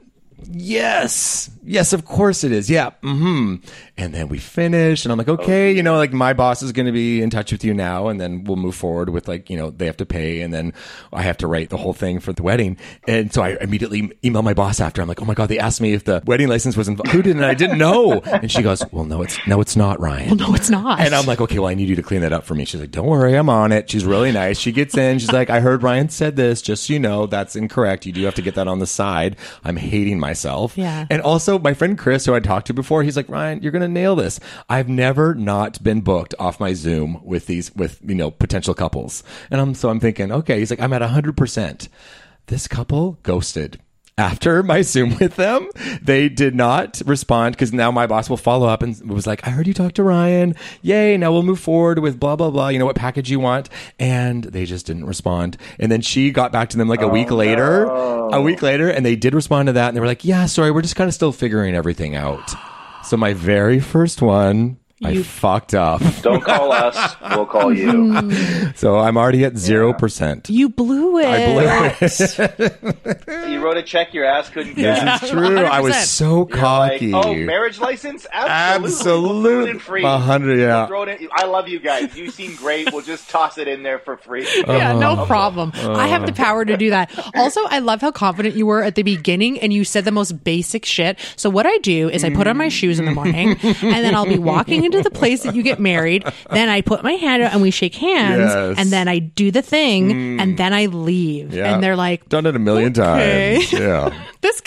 yes, of course it is. Yeah. And then we finished, and I'm like, okay, my boss is going to be in touch with you now, and then we'll move forward with they have to pay, and then I have to write the whole thing for the wedding. And so I immediately emailed my boss after. I'm like, oh my God, they asked me if the wedding license was included, and I didn't know. And she goes, well, no, it's not, Ryan. Well, no, it's not. And I'm like, okay, well, I need you to clean that up for me. She's like, don't worry, I'm on it. She's really nice. She gets in. She's like, I heard Ryan said this, just so you know, that's incorrect. You do have to get that on the side. I'm hating myself. Yeah. And also my friend Chris, who I talked to before, he's like, Ryan, you're going to nail this. I've never not been booked off my Zoom with potential couples. And I'm thinking, okay, he's like, I'm at 100%. This couple ghosted. After my Zoom with them, they did not respond, because now my boss will follow up and was like, I heard you talk to Ryan. Yay. Now we'll move forward with blah, blah, blah. What package you want? And they just didn't respond. And then she got back to them like a week later, and they did respond to that. And they were like, yeah, sorry, we're just kind of still figuring everything out. So my very first one, I fucked up. Don't call us. We'll call you. So I'm already at 0%. You blew it. I blew it. You wrote a check your ass couldn't get. This is true. 100%. I was so cocky. Like, marriage license? Absolutely. Free. 100, yeah. Throw it in. I love you guys. You seem great. We'll just toss it in there for free. Yeah, no problem. I have the power to do that. Also, I love how confident you were at the beginning, and you said the most basic shit. So what I do is I put on my shoes in the morning, and then I'll be walking into the place that you get married. Then I put my hand out and we shake hands, and then I do the thing, and then I leave. Yeah. And they're like, done it a million times. Yeah. This guy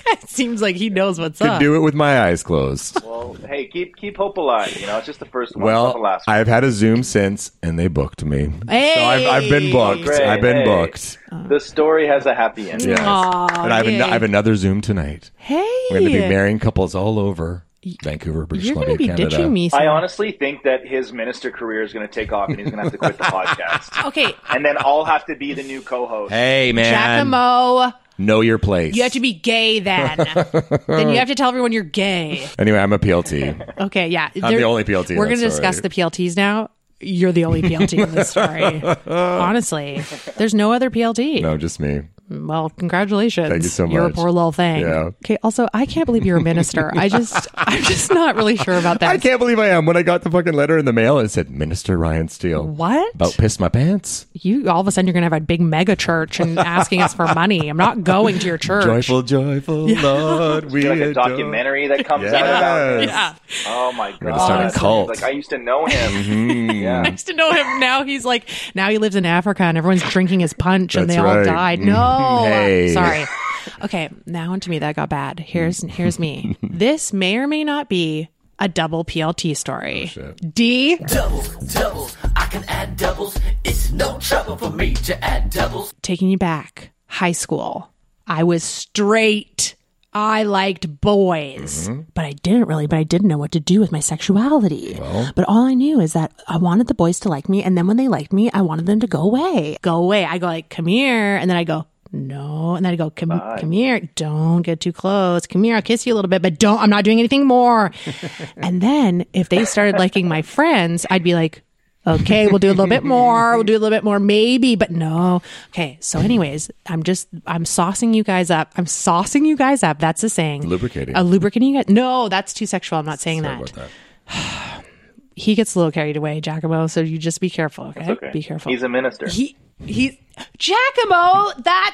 It seems like he knows what's Could up. do it with my eyes closed. Well, hey, keep hope alive. You know, it's just the first one. Well, not the last one. I've had a Zoom since, and they booked me. Hey! So I've been booked. Great, I've been hey. booked. The story has a happy ending. Yes. Aw, And I yay. have another Zoom tonight. Hey, We're going to be marrying couples all over Vancouver, British you're going to Columbia, be Canada. ditching me. I soon. honestly think that his minister career is going to take off and he's going to have to quit the podcast. Okay, And then I'll have to be the new co-host. Hey, man. Giacomo, Know your place. you have to be gay then. Then you have to tell everyone you're gay. Anyway, I'm a PLT. Okay, yeah. I'm the only PLT in We're that going to discuss story. the PLTs now. You're the only PLT in this story. Honestly, there's no other PLT. No, just me. Well, congratulations. Thank you so You're a much. poor little thing. Yeah. Okay. Also, I can't believe you're a minister. I'm just not really sure about that. I can't believe I am. When I got the fucking letter in the mail, it said Minister Ryan Steele. What? About pissed my pants. You all of a sudden you're going to have a big mega church and asking us for money. I'm not going to your church. Joyful, joyful, Lord, we Like a adore. documentary that comes out about him. Yeah. Oh my god! gonna start a cult. Like I used to know him. Mm-hmm. Yeah. I used to know him. Now now he lives in Africa and everyone's drinking his punch and That's they all right. died. Mhm. No. Hey. Sorry. Okay. Now onto me. That got bad. Here's me. This may or may not be a double PLT story. D. Doubles. I can add doubles. It's no trouble for me to add doubles. Taking you back. High school. I was straight. I liked boys, but I didn't know what to do with my sexuality. But all I knew is that I wanted the boys to like me. And then when they liked me, I wanted them to go away. Go away. I go like, come here. And then I go, no. And then I go, come here. Don't get too close. Come here. I'll kiss you a little bit, but I'm not doing anything more. And then if they started liking my friends, I'd be like, okay, we'll do a little bit more. We'll do a little bit more, maybe, but no. Okay. So anyways, I'm saucing you guys up. I'm saucing you guys up. That's a saying. Lubricating. Lubricating you guys. No, that's too sexual. I'm not saying Sorry that. about that. He gets a little carried away, Giacomo. So you just be careful. Okay. It's okay. Be careful. He's a minister. He Giacomo,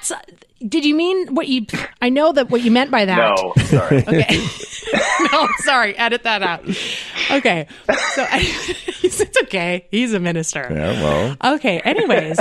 did you mean what you, I know that what you meant by that. No, sorry. Okay. No, sorry. Edit that out. Okay. So it's okay. He's a minister. Yeah, well. Okay. Anyways,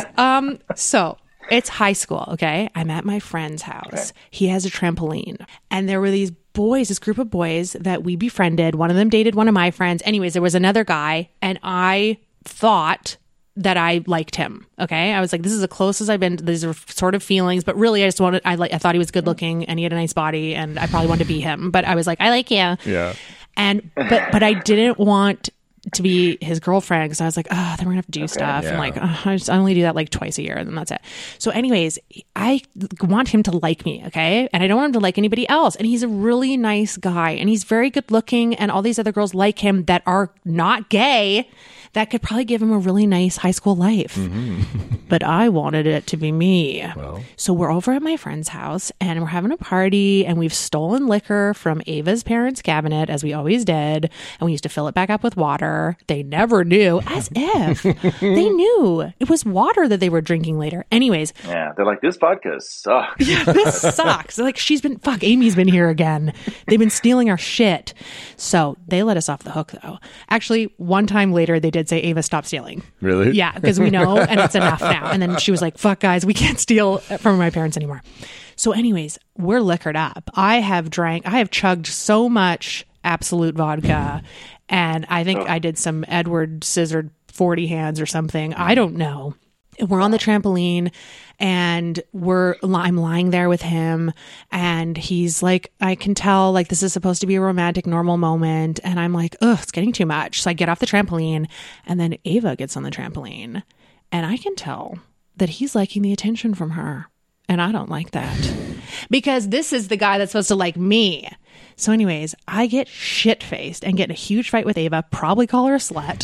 so it's high school. Okay. I'm at my friend's house. He has a trampoline and there were these boys, this group of boys that we befriended. One of them dated one of my friends. Anyways, there was another guy and I thought that I liked him. Okay. I was like, this is the closest I've been. These are sort of feelings, but really I just wanted, I thought he was good looking and he had a nice body and I probably wanted to be him, but I was like, I like you. Yeah. And, but I didn't want to be his girlfriend because I was like, then we're gonna have to do stuff. And yeah. like, I only do that like twice a year and then that's it. So anyways, I want him to like me. Okay. And I don't want him to like anybody else. And he's a really nice guy and he's very good looking. And all these other girls like him that are not gay that could probably give him a really nice high school life. But I wanted it to be me. Well. So we're over at my friend's house and we're having a party and we've stolen liquor from Ava's parents' cabinet as we always did. And we used to fill it back up with water. They never knew, as if they knew it was water that they were drinking later. Anyways, Yeah, they're like, this vodka sucks. this sucks. Like Amy's been here again. They've been stealing our shit. So they let us off the hook though. Actually, one time later, they did say, Ava, stop stealing. Really? Yeah, because we know and it's enough now. And then she was like, fuck guys, we can't steal from my parents anymore. So anyways, we're liquored up. I have chugged so much Absolute vodka and I think I did some Edward Scissored 40 hands or something. I don't know. We're on the trampoline and I'm lying there with him and he's like, I can tell like this is supposed to be a romantic normal moment. And I'm like, ugh, it's getting too much. So I get off the trampoline and then Ava gets on the trampoline and I can tell that he's liking the attention from her. And I don't like that because this is the guy that's supposed to like me. So anyways, I get shit-faced and get in a huge fight with Ava, probably call her a slut.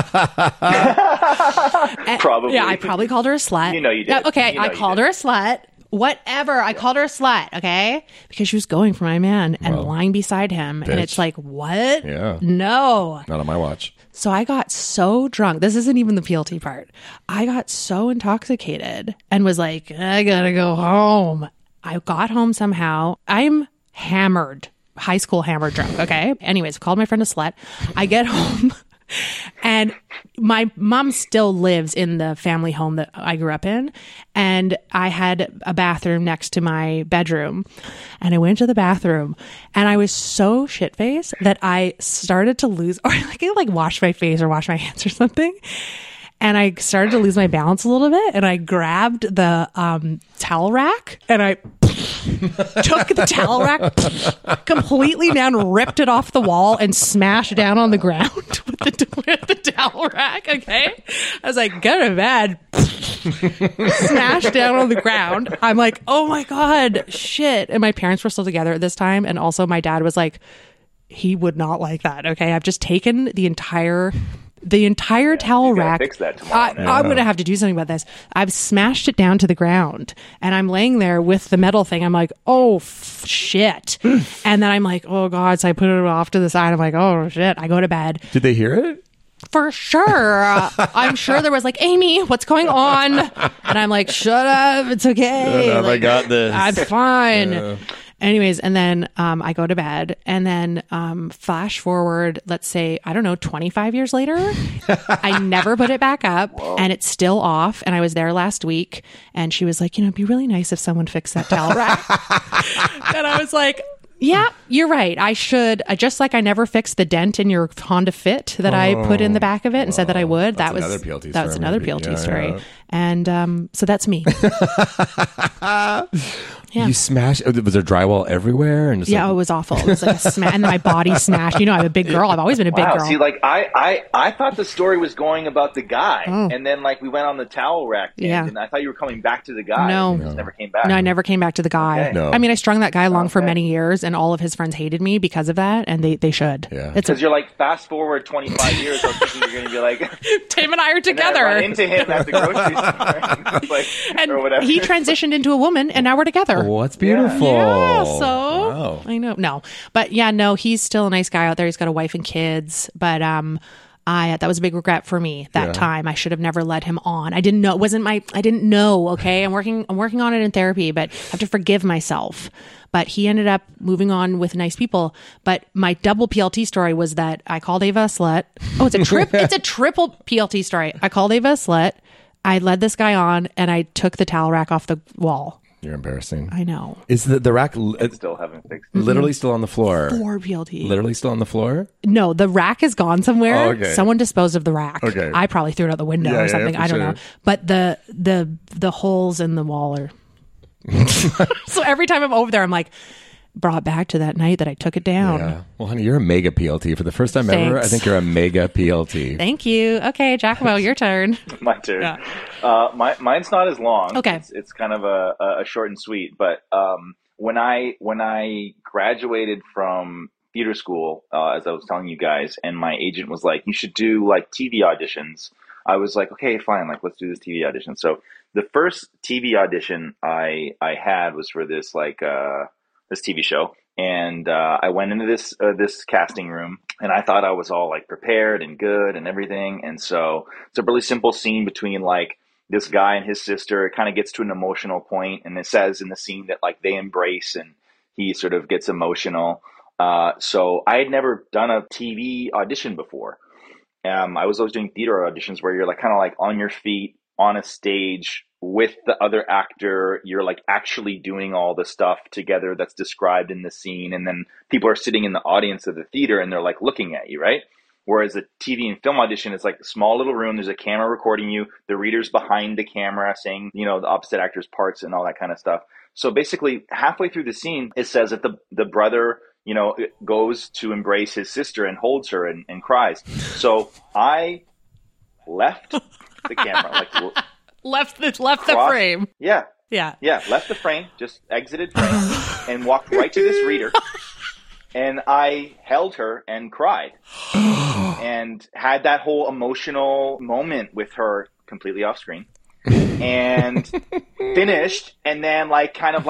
Probably. Yeah, I probably called her a slut. You know you did. Yeah, okay, You know I you called did. her a slut. Whatever. I called her a slut, okay? Because she was going for my man and lying beside him. And bitch. it's like, what? Yeah. No. Not on my watch. So I got so drunk. This isn't even the PLT part. I got so intoxicated and was like, I gotta go home. I got home somehow. I'm hammered. High school hammered drunk, okay? Anyways, called my friend a slut. I get home. And my mom still lives in the family home that I grew up in. And I had a bathroom next to my bedroom. And I went to the bathroom and I was so shit-faced that I started to lose, or I wash my face or wash my hands or something. And I started to lose my balance a little bit. And I grabbed the towel rack and I took the towel rack completely down, ripped it off the wall, and smashed down on the ground with the towel rack. Okay. I was like, go to bed. Smashed down on the ground. I'm like, oh my God, shit. And my parents were still together at this time. And also my dad was like, he would not like that. Okay. I've just taken the entire towel rack. Fix that tomorrow. I'm going to have to do something about this. I've smashed it down to the ground and I'm laying there with the metal thing. I'm like, oh, shit. And then I'm like, oh, God. So I put it off to the side. I'm like, oh, shit. I go to bed. Did they hear it? For sure. I'm sure there was like, Amy, what's going on? And I'm like, shut up. It's okay. Shut up, I got this. I'm fine. Anyways, and then I go to bed, and then flash forward, let's say, I don't know, 25 years later, I never put it back up. Whoa. And it's still off. And I was there last week, and she was like, it'd be really nice if someone fixed that towel rack. And I was like, yeah, you're right. I should, just like I never fixed the dent in your Honda Fit that I put in the back of it and said that I would. That was another PLT story. Yeah. And so that's me. Yeah. You smashed. Was there drywall everywhere? And it was awful. It was like a smash, and then my body smashed. You know, I'm a big girl. I've always been a big girl. See, like I thought the story was going about the guy, and then like we went on the towel rack, and I thought you were coming back to the guy. No, and you just never came back. No, I never came back to the guy. Okay. No. I mean, I strung that guy along for many years, and all of his friends hated me because of that, and they should. Yeah, because you're like fast forward 25 years. I'm thinking you're going to be like, Tim and I are together. And into him at the grocery store, like, and or whatever. He transitioned into a woman, and now we're together. Oh, that's beautiful. Yeah, so wow. I know. No, but yeah, no, he's still a nice guy out there. He's got a wife and kids, but that was a big regret for me that time. I should have never led him on. I didn't know. It wasn't my. I didn't know. Okay, I'm working on it in therapy, but I have to forgive myself. But he ended up moving on with nice people. But my double PLT story was that I called Ava a slut. Oh, it's a triple PLT story. I called Ava a slut. I led this guy on, and I took the towel rack off the wall. You're embarrassing. I know. Is the rack still haven't fixed it? Literally still on the floor? 4 PLT. Literally still on the floor? No, the rack is gone somewhere. Oh, okay. Someone disposed of the rack. Okay. I probably threw it out the window or something. I don't know. But the holes in the wall are. So every time I'm over there, I'm like, brought back to that night that I took it down. Yeah. Well, honey, you're a mega PLT. For the first time ever, I think you're a mega PLT. Thank you. Okay, Giacomo, your turn. My turn. Yeah. Mine's not as long. Okay. It's kind of a short and sweet. But when I graduated from theater school, as I was telling you guys, and my agent was like, you should do like TV auditions. I was like, okay, fine. Like, let's do this TV audition. So the first TV audition I had was for this this TV show. And I went into this casting room, and I thought I was all like prepared and good and everything. And so it's a really simple scene between like this guy and his sister. It kind of gets to an emotional point, and it says in the scene that like they embrace and he sort of gets emotional. So I had never done a TV audition before. I was always doing theater auditions where you're like kind of like on your feet on a stage with the other actor. You're like actually doing all the stuff together that's described in the scene. And then people are sitting in the audience of the theater and they're like looking at you, right? Whereas a TV and film audition is like a small little room. There's a camera recording you. The reader's behind the camera saying, the opposite actor's parts and all that kind of stuff. So basically halfway through the scene, it says that the brother, goes to embrace his sister and holds her and cries. So I left the camera, left the frame. Yeah. Left the frame, just exited frame, and walked right to this reader. And I held her and cried, and had that whole emotional moment with her completely off screen, and finished, and then kind of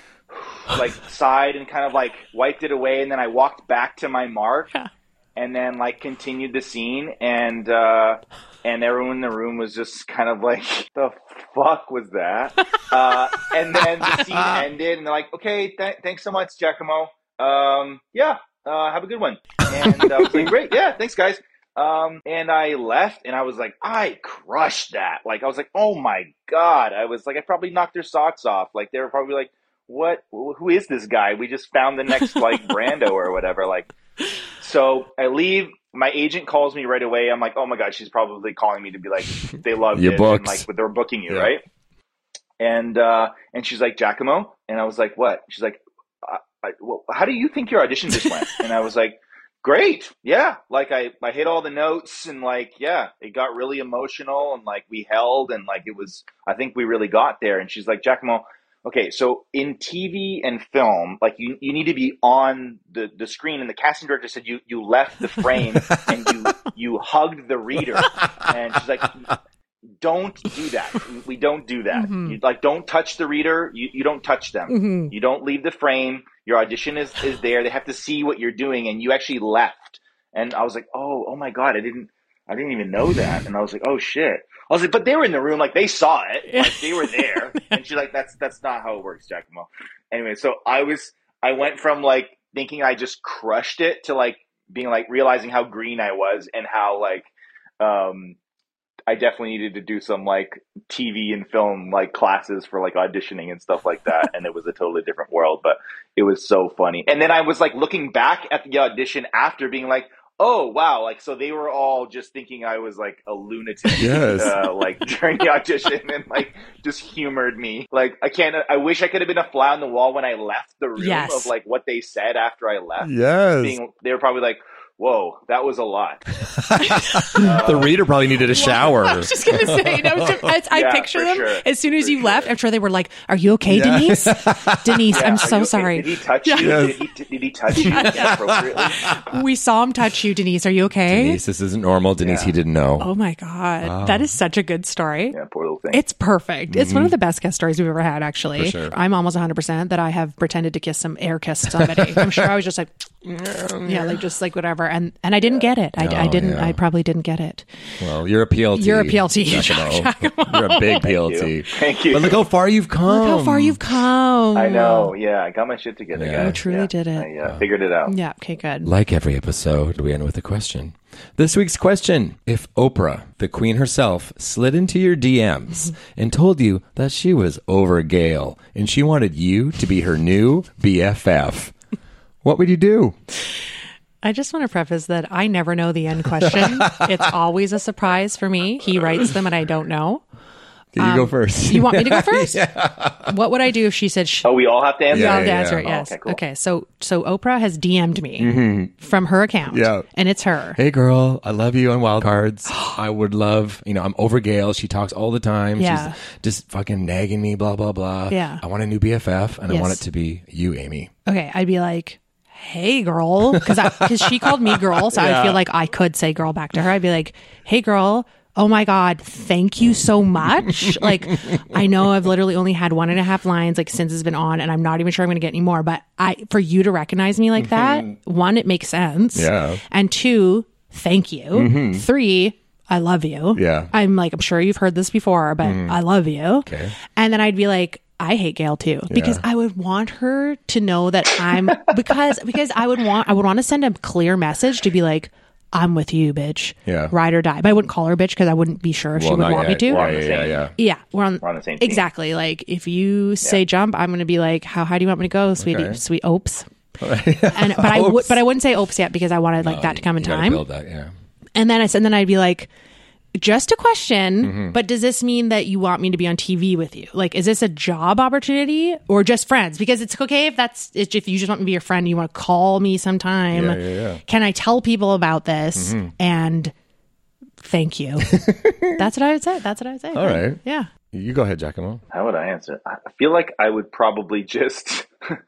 sighed and kind of wiped it away, and then I walked back to my mark. And then continued the scene, and everyone in the room was just kind of like, the fuck was that? And then the scene ended, and they're like, okay, thanks so much, Giacomo. Have a good one. And I was like, great, yeah, thanks guys. And I left, and I was like, I crushed that. Like, I was like, oh my God. I was like, I probably knocked their socks off. Like, they were probably like, what? Who is this guy? We just found the next, like, Brando or whatever. Like, so I leave. My agent calls me right away. I'm like, oh my God, she's probably calling me to be like, they loved Your it. books. And like, they're booking you, Yeah. right? And she's like, Giacomo? And I was like, what? She's like, well, how do you think your audition just went? And I was like, great. Yeah. Like I hit all the notes, and like, yeah, it got really emotional, and like we held, and like it was, I think we really got there. And she's like, Giacomo, okay, so in TV and film, like you need to be on the screen, and the casting director said you left the frame and you hugged the reader. And she's like, don't do that. We don't do that. You, like, don't touch the reader. You don't touch them. You don't leave the frame. Your audition is there. They have to see what you're doing, and you actually left. And I was like, oh my God, I didn't even know that. And I was like, oh shit. I was like, but they were in the room, like they saw it, like they were there. And she's like, that's not how it works, Giacomo. Anyway, so I went from like thinking I just crushed it to like being like realizing how green I was, and how like I definitely needed to do some like TV and film like classes for like auditioning and stuff like that. And it was a totally different world, but it was so funny. And then I was like looking back at the audition after, being like, oh wow, like so they were all just thinking I was like a lunatic, like during the audition, and like just humored me. Like I wish I could have been a fly on the wall when I left the room of like what they said after I left. Yes. They were probably like, whoa, that was a lot. The reader probably needed a shower. I was just going to say, I picture them as soon as you left. I'm sure they were like, are you okay, Denise? Denise, I'm so sorry. Did he touch you? Yes. Did he touch you appropriately? We saw him touch you, Denise. Are you okay? Denise, this isn't normal. Denise, he didn't know. Oh my God. That is such a good story. Yeah, poor little thing. It's perfect. It's one of the best guest stories we've ever had, actually. For sure. I'm almost 100% that I have pretended to kiss somebody. I'm sure I was just like, yeah, like just like whatever. And I didn't get it. I didn't. yeah. I probably didn't get it. Well, you're a PLT. You're a PLT. You're a big PLT. Thank you. But look how far you've come. Look how far you've come. I know. Yeah, I got my shit together, Yeah. guys. You truly did it. I figured it out. Yeah. Okay. Good. Like every episode, we end with a question. This week's question: if Oprah, the queen herself, slid into your DMs and told you that she was over Gail and she wanted you to be her new BFF, what would you do? I just want to preface that I never know the end question. It's always a surprise for me. He writes them and I don't know. Can you go first? You want me to go first? Yeah. What would I do if she said... Oh, we all have to answer? Yeah, I'll have to answer it, yes. Oh, okay, cool. Okay, so Oprah has DM'd me from her account. Yeah. And it's her. Hey, girl, I love you on Wild Cards. I would love, I'm over Gail. She talks all the time. Yeah. She's just fucking nagging me, blah, blah, blah. Yeah. I want a new BFF, and I Yes. want it to be you, Amy. Okay, I'd be like... Hey girl, because she called me girl, so I feel like I could say girl back to her. I'd be like, hey girl, oh my God, thank you so much. Like, I know I've literally only had 1.5 lines like since it's been on, and I'm not even sure I'm going to get any more. But for you to recognize me like that, 1, it makes sense. Yeah. And 2, thank you. 3, I love you. Yeah. I'm sure you've heard this before, but I love you. Okay. And then I'd be like, I hate Gail too, because I would want her to know that I'm because I would want to send a clear message to be like, I'm with you, bitch. Yeah. Ride or die. But I wouldn't call her bitch because I wouldn't be sure if she would want me to. Yeah. We're on the same team. Exactly. Like if you say jump, I'm going to be like, how high do you want me to go, sweetie? Okay. Sweet opes. But I wouldn't say opes yet because I wanted that to come in time. Build that, yeah. And then I'd be like, just a question, but does this mean that you want me to be on TV with you? Like, is this a job opportunity or just friends? Because it's okay if you just want me to be your friend, you want to call me sometime. Yeah. Can I tell people about this? And thank you. That's what I would say. All right. Yeah. You go ahead, Giacomo. How would I answer? I feel like I would probably just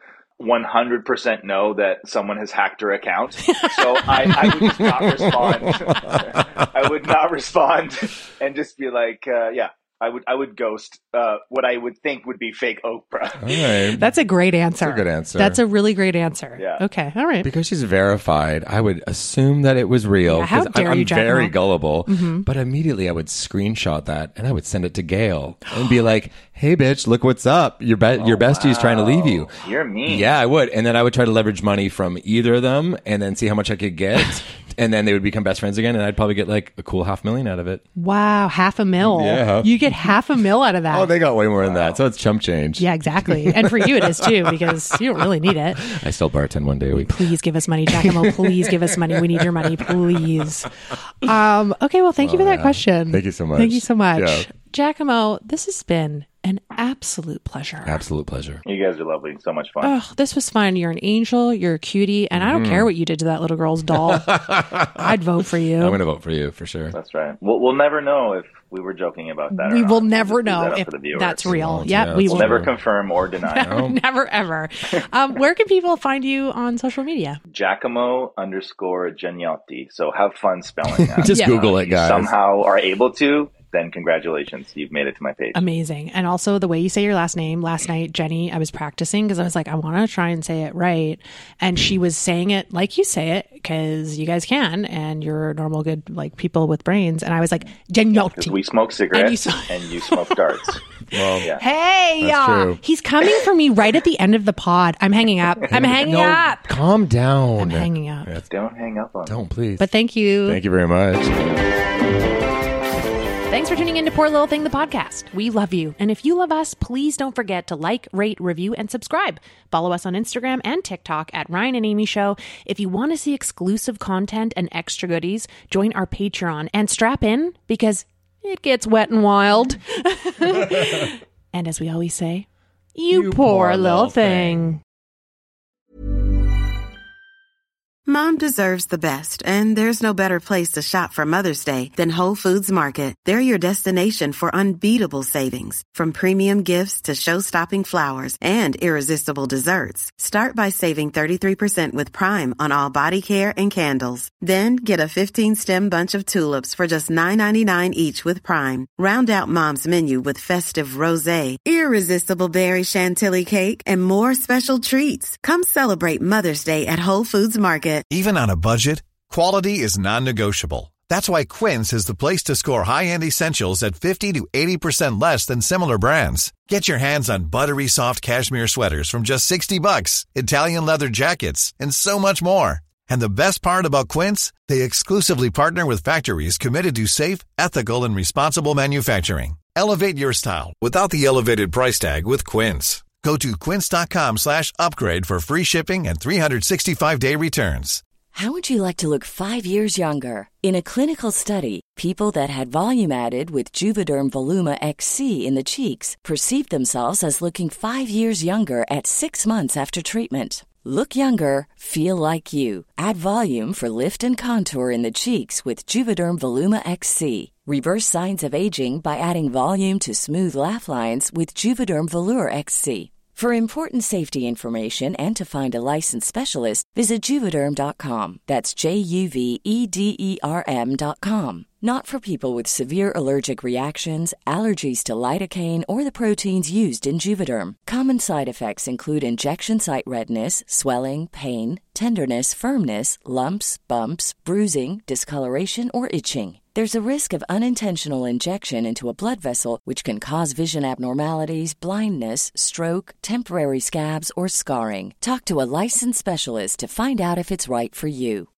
100% know that someone has hacked her account. So I would just not respond. I would not respond and just be like, yeah, I would ghost what I would think would be fake Oprah. All right. That's a great answer. That's a good answer. That's a really great answer. Yeah. Okay. All right. Because she's verified, I would assume that it was real. Yeah, how 'cause dare I'm you, Giacomo. very gullible. But immediately I would screenshot that and I would send it to Gail and be like, "Hey, bitch, look what's up. Your bestie's trying to leave you." You're mean. Yeah, I would. And then I would try to leverage money from either of them and then see how much I could get. And then they would become best friends again, and I'd probably get like a cool $500,000 out of it. Wow, $500,000. Yeah. You get $500,000 out of that. Oh, they got way more than that. So it's chump change. Yeah, exactly. And for you it is too, because you don't really need it. I still bartend one day a week. Please give us money, Giacomo. Please give us money. We need your money, please. Okay, well, thank you for that question. Thank you so much. Thank you so much. Yeah. Giacomo, this has been an absolute pleasure. Absolute pleasure. You guys are lovely. So much fun. Oh, this was fun. You're an angel. You're a cutie. And I don't care what you did to that little girl's doll. I'd vote for you. I'm going to vote for you for sure. That's right. We'll never know if we were joking about that. We or will not. never We'll just leave know that up if for the viewers. that's real. Yeah, Yeah, we that's will We'll never true. confirm or deny. never ever. Where can people find you on social media? Giacomo_Geniotti. So have fun spelling that. Just Yeah. Google If it, you guys. somehow are able to, then congratulations. You've made it to my page. Amazing. And also the way you say your last name. Last night, Jenny, I was practicing because I was like, I want to try and say it right. And she was saying it like you say it because you guys can and you're normal, good, like people with brains. And I was like, Because Geniotti. we smoke cigarettes And and you smoke darts. Well, Yeah. Hey, That's true. he's coming for me right at the end of the pod. I'm hanging up. I'm hanging up. Calm down. I'm hanging up. Don't hang up on me. Don't, please. But thank you. Thank you very much. Thanks for tuning in to Poor Little Thing, the podcast. We love you. And if you love us, please don't forget to like, rate, review, and subscribe. Follow us on Instagram and TikTok at Ryan and Amy Show. If you want to see exclusive content and extra goodies, join our Patreon and strap in because it gets wet and wild. And as we always say, you poor little thing. Mom deserves the best, and there's no better place to shop for Mother's Day than Whole Foods Market. They're your destination for unbeatable savings, from premium gifts to show-stopping flowers and irresistible desserts. Start by saving 33% with Prime on all body care and candles. Then get a 15-stem bunch of tulips for just $9.99 each with Prime. Round out Mom's menu with festive rosé, irresistible berry chantilly cake, and more special treats. Come celebrate Mother's Day at Whole Foods Market. Even on a budget, quality is non-negotiable. That's why Quince is the place to score high-end essentials at 50 to 80% less than similar brands. Get your hands on buttery soft cashmere sweaters from just $60, Italian leather jackets, and so much more. And the best part about Quince, they exclusively partner with factories committed to safe, ethical, and responsible manufacturing. Elevate your style without the elevated price tag with Quince. Go to quince.com/upgrade for free shipping and 365-day returns. How would you like to look 5 years younger? In a clinical study, people that had volume added with Juvederm Voluma XC in the cheeks perceived themselves as looking 5 years younger at 6 months after treatment. Look younger, feel like you. Add volume for lift and contour in the cheeks with Juvederm Voluma XC. Reverse signs of aging by adding volume to smooth laugh lines with Juvederm Volure XC. For important safety information and to find a licensed specialist, visit Juvederm.com. That's JUVEDERM.com. Not for people with severe allergic reactions, allergies to lidocaine, or the proteins used in Juvederm. Common side effects include injection site redness, swelling, pain, tenderness, firmness, lumps, bumps, bruising, discoloration, or itching. There's a risk of unintentional injection into a blood vessel, which can cause vision abnormalities, blindness, stroke, temporary scabs, or scarring. Talk to a licensed specialist to find out if it's right for you.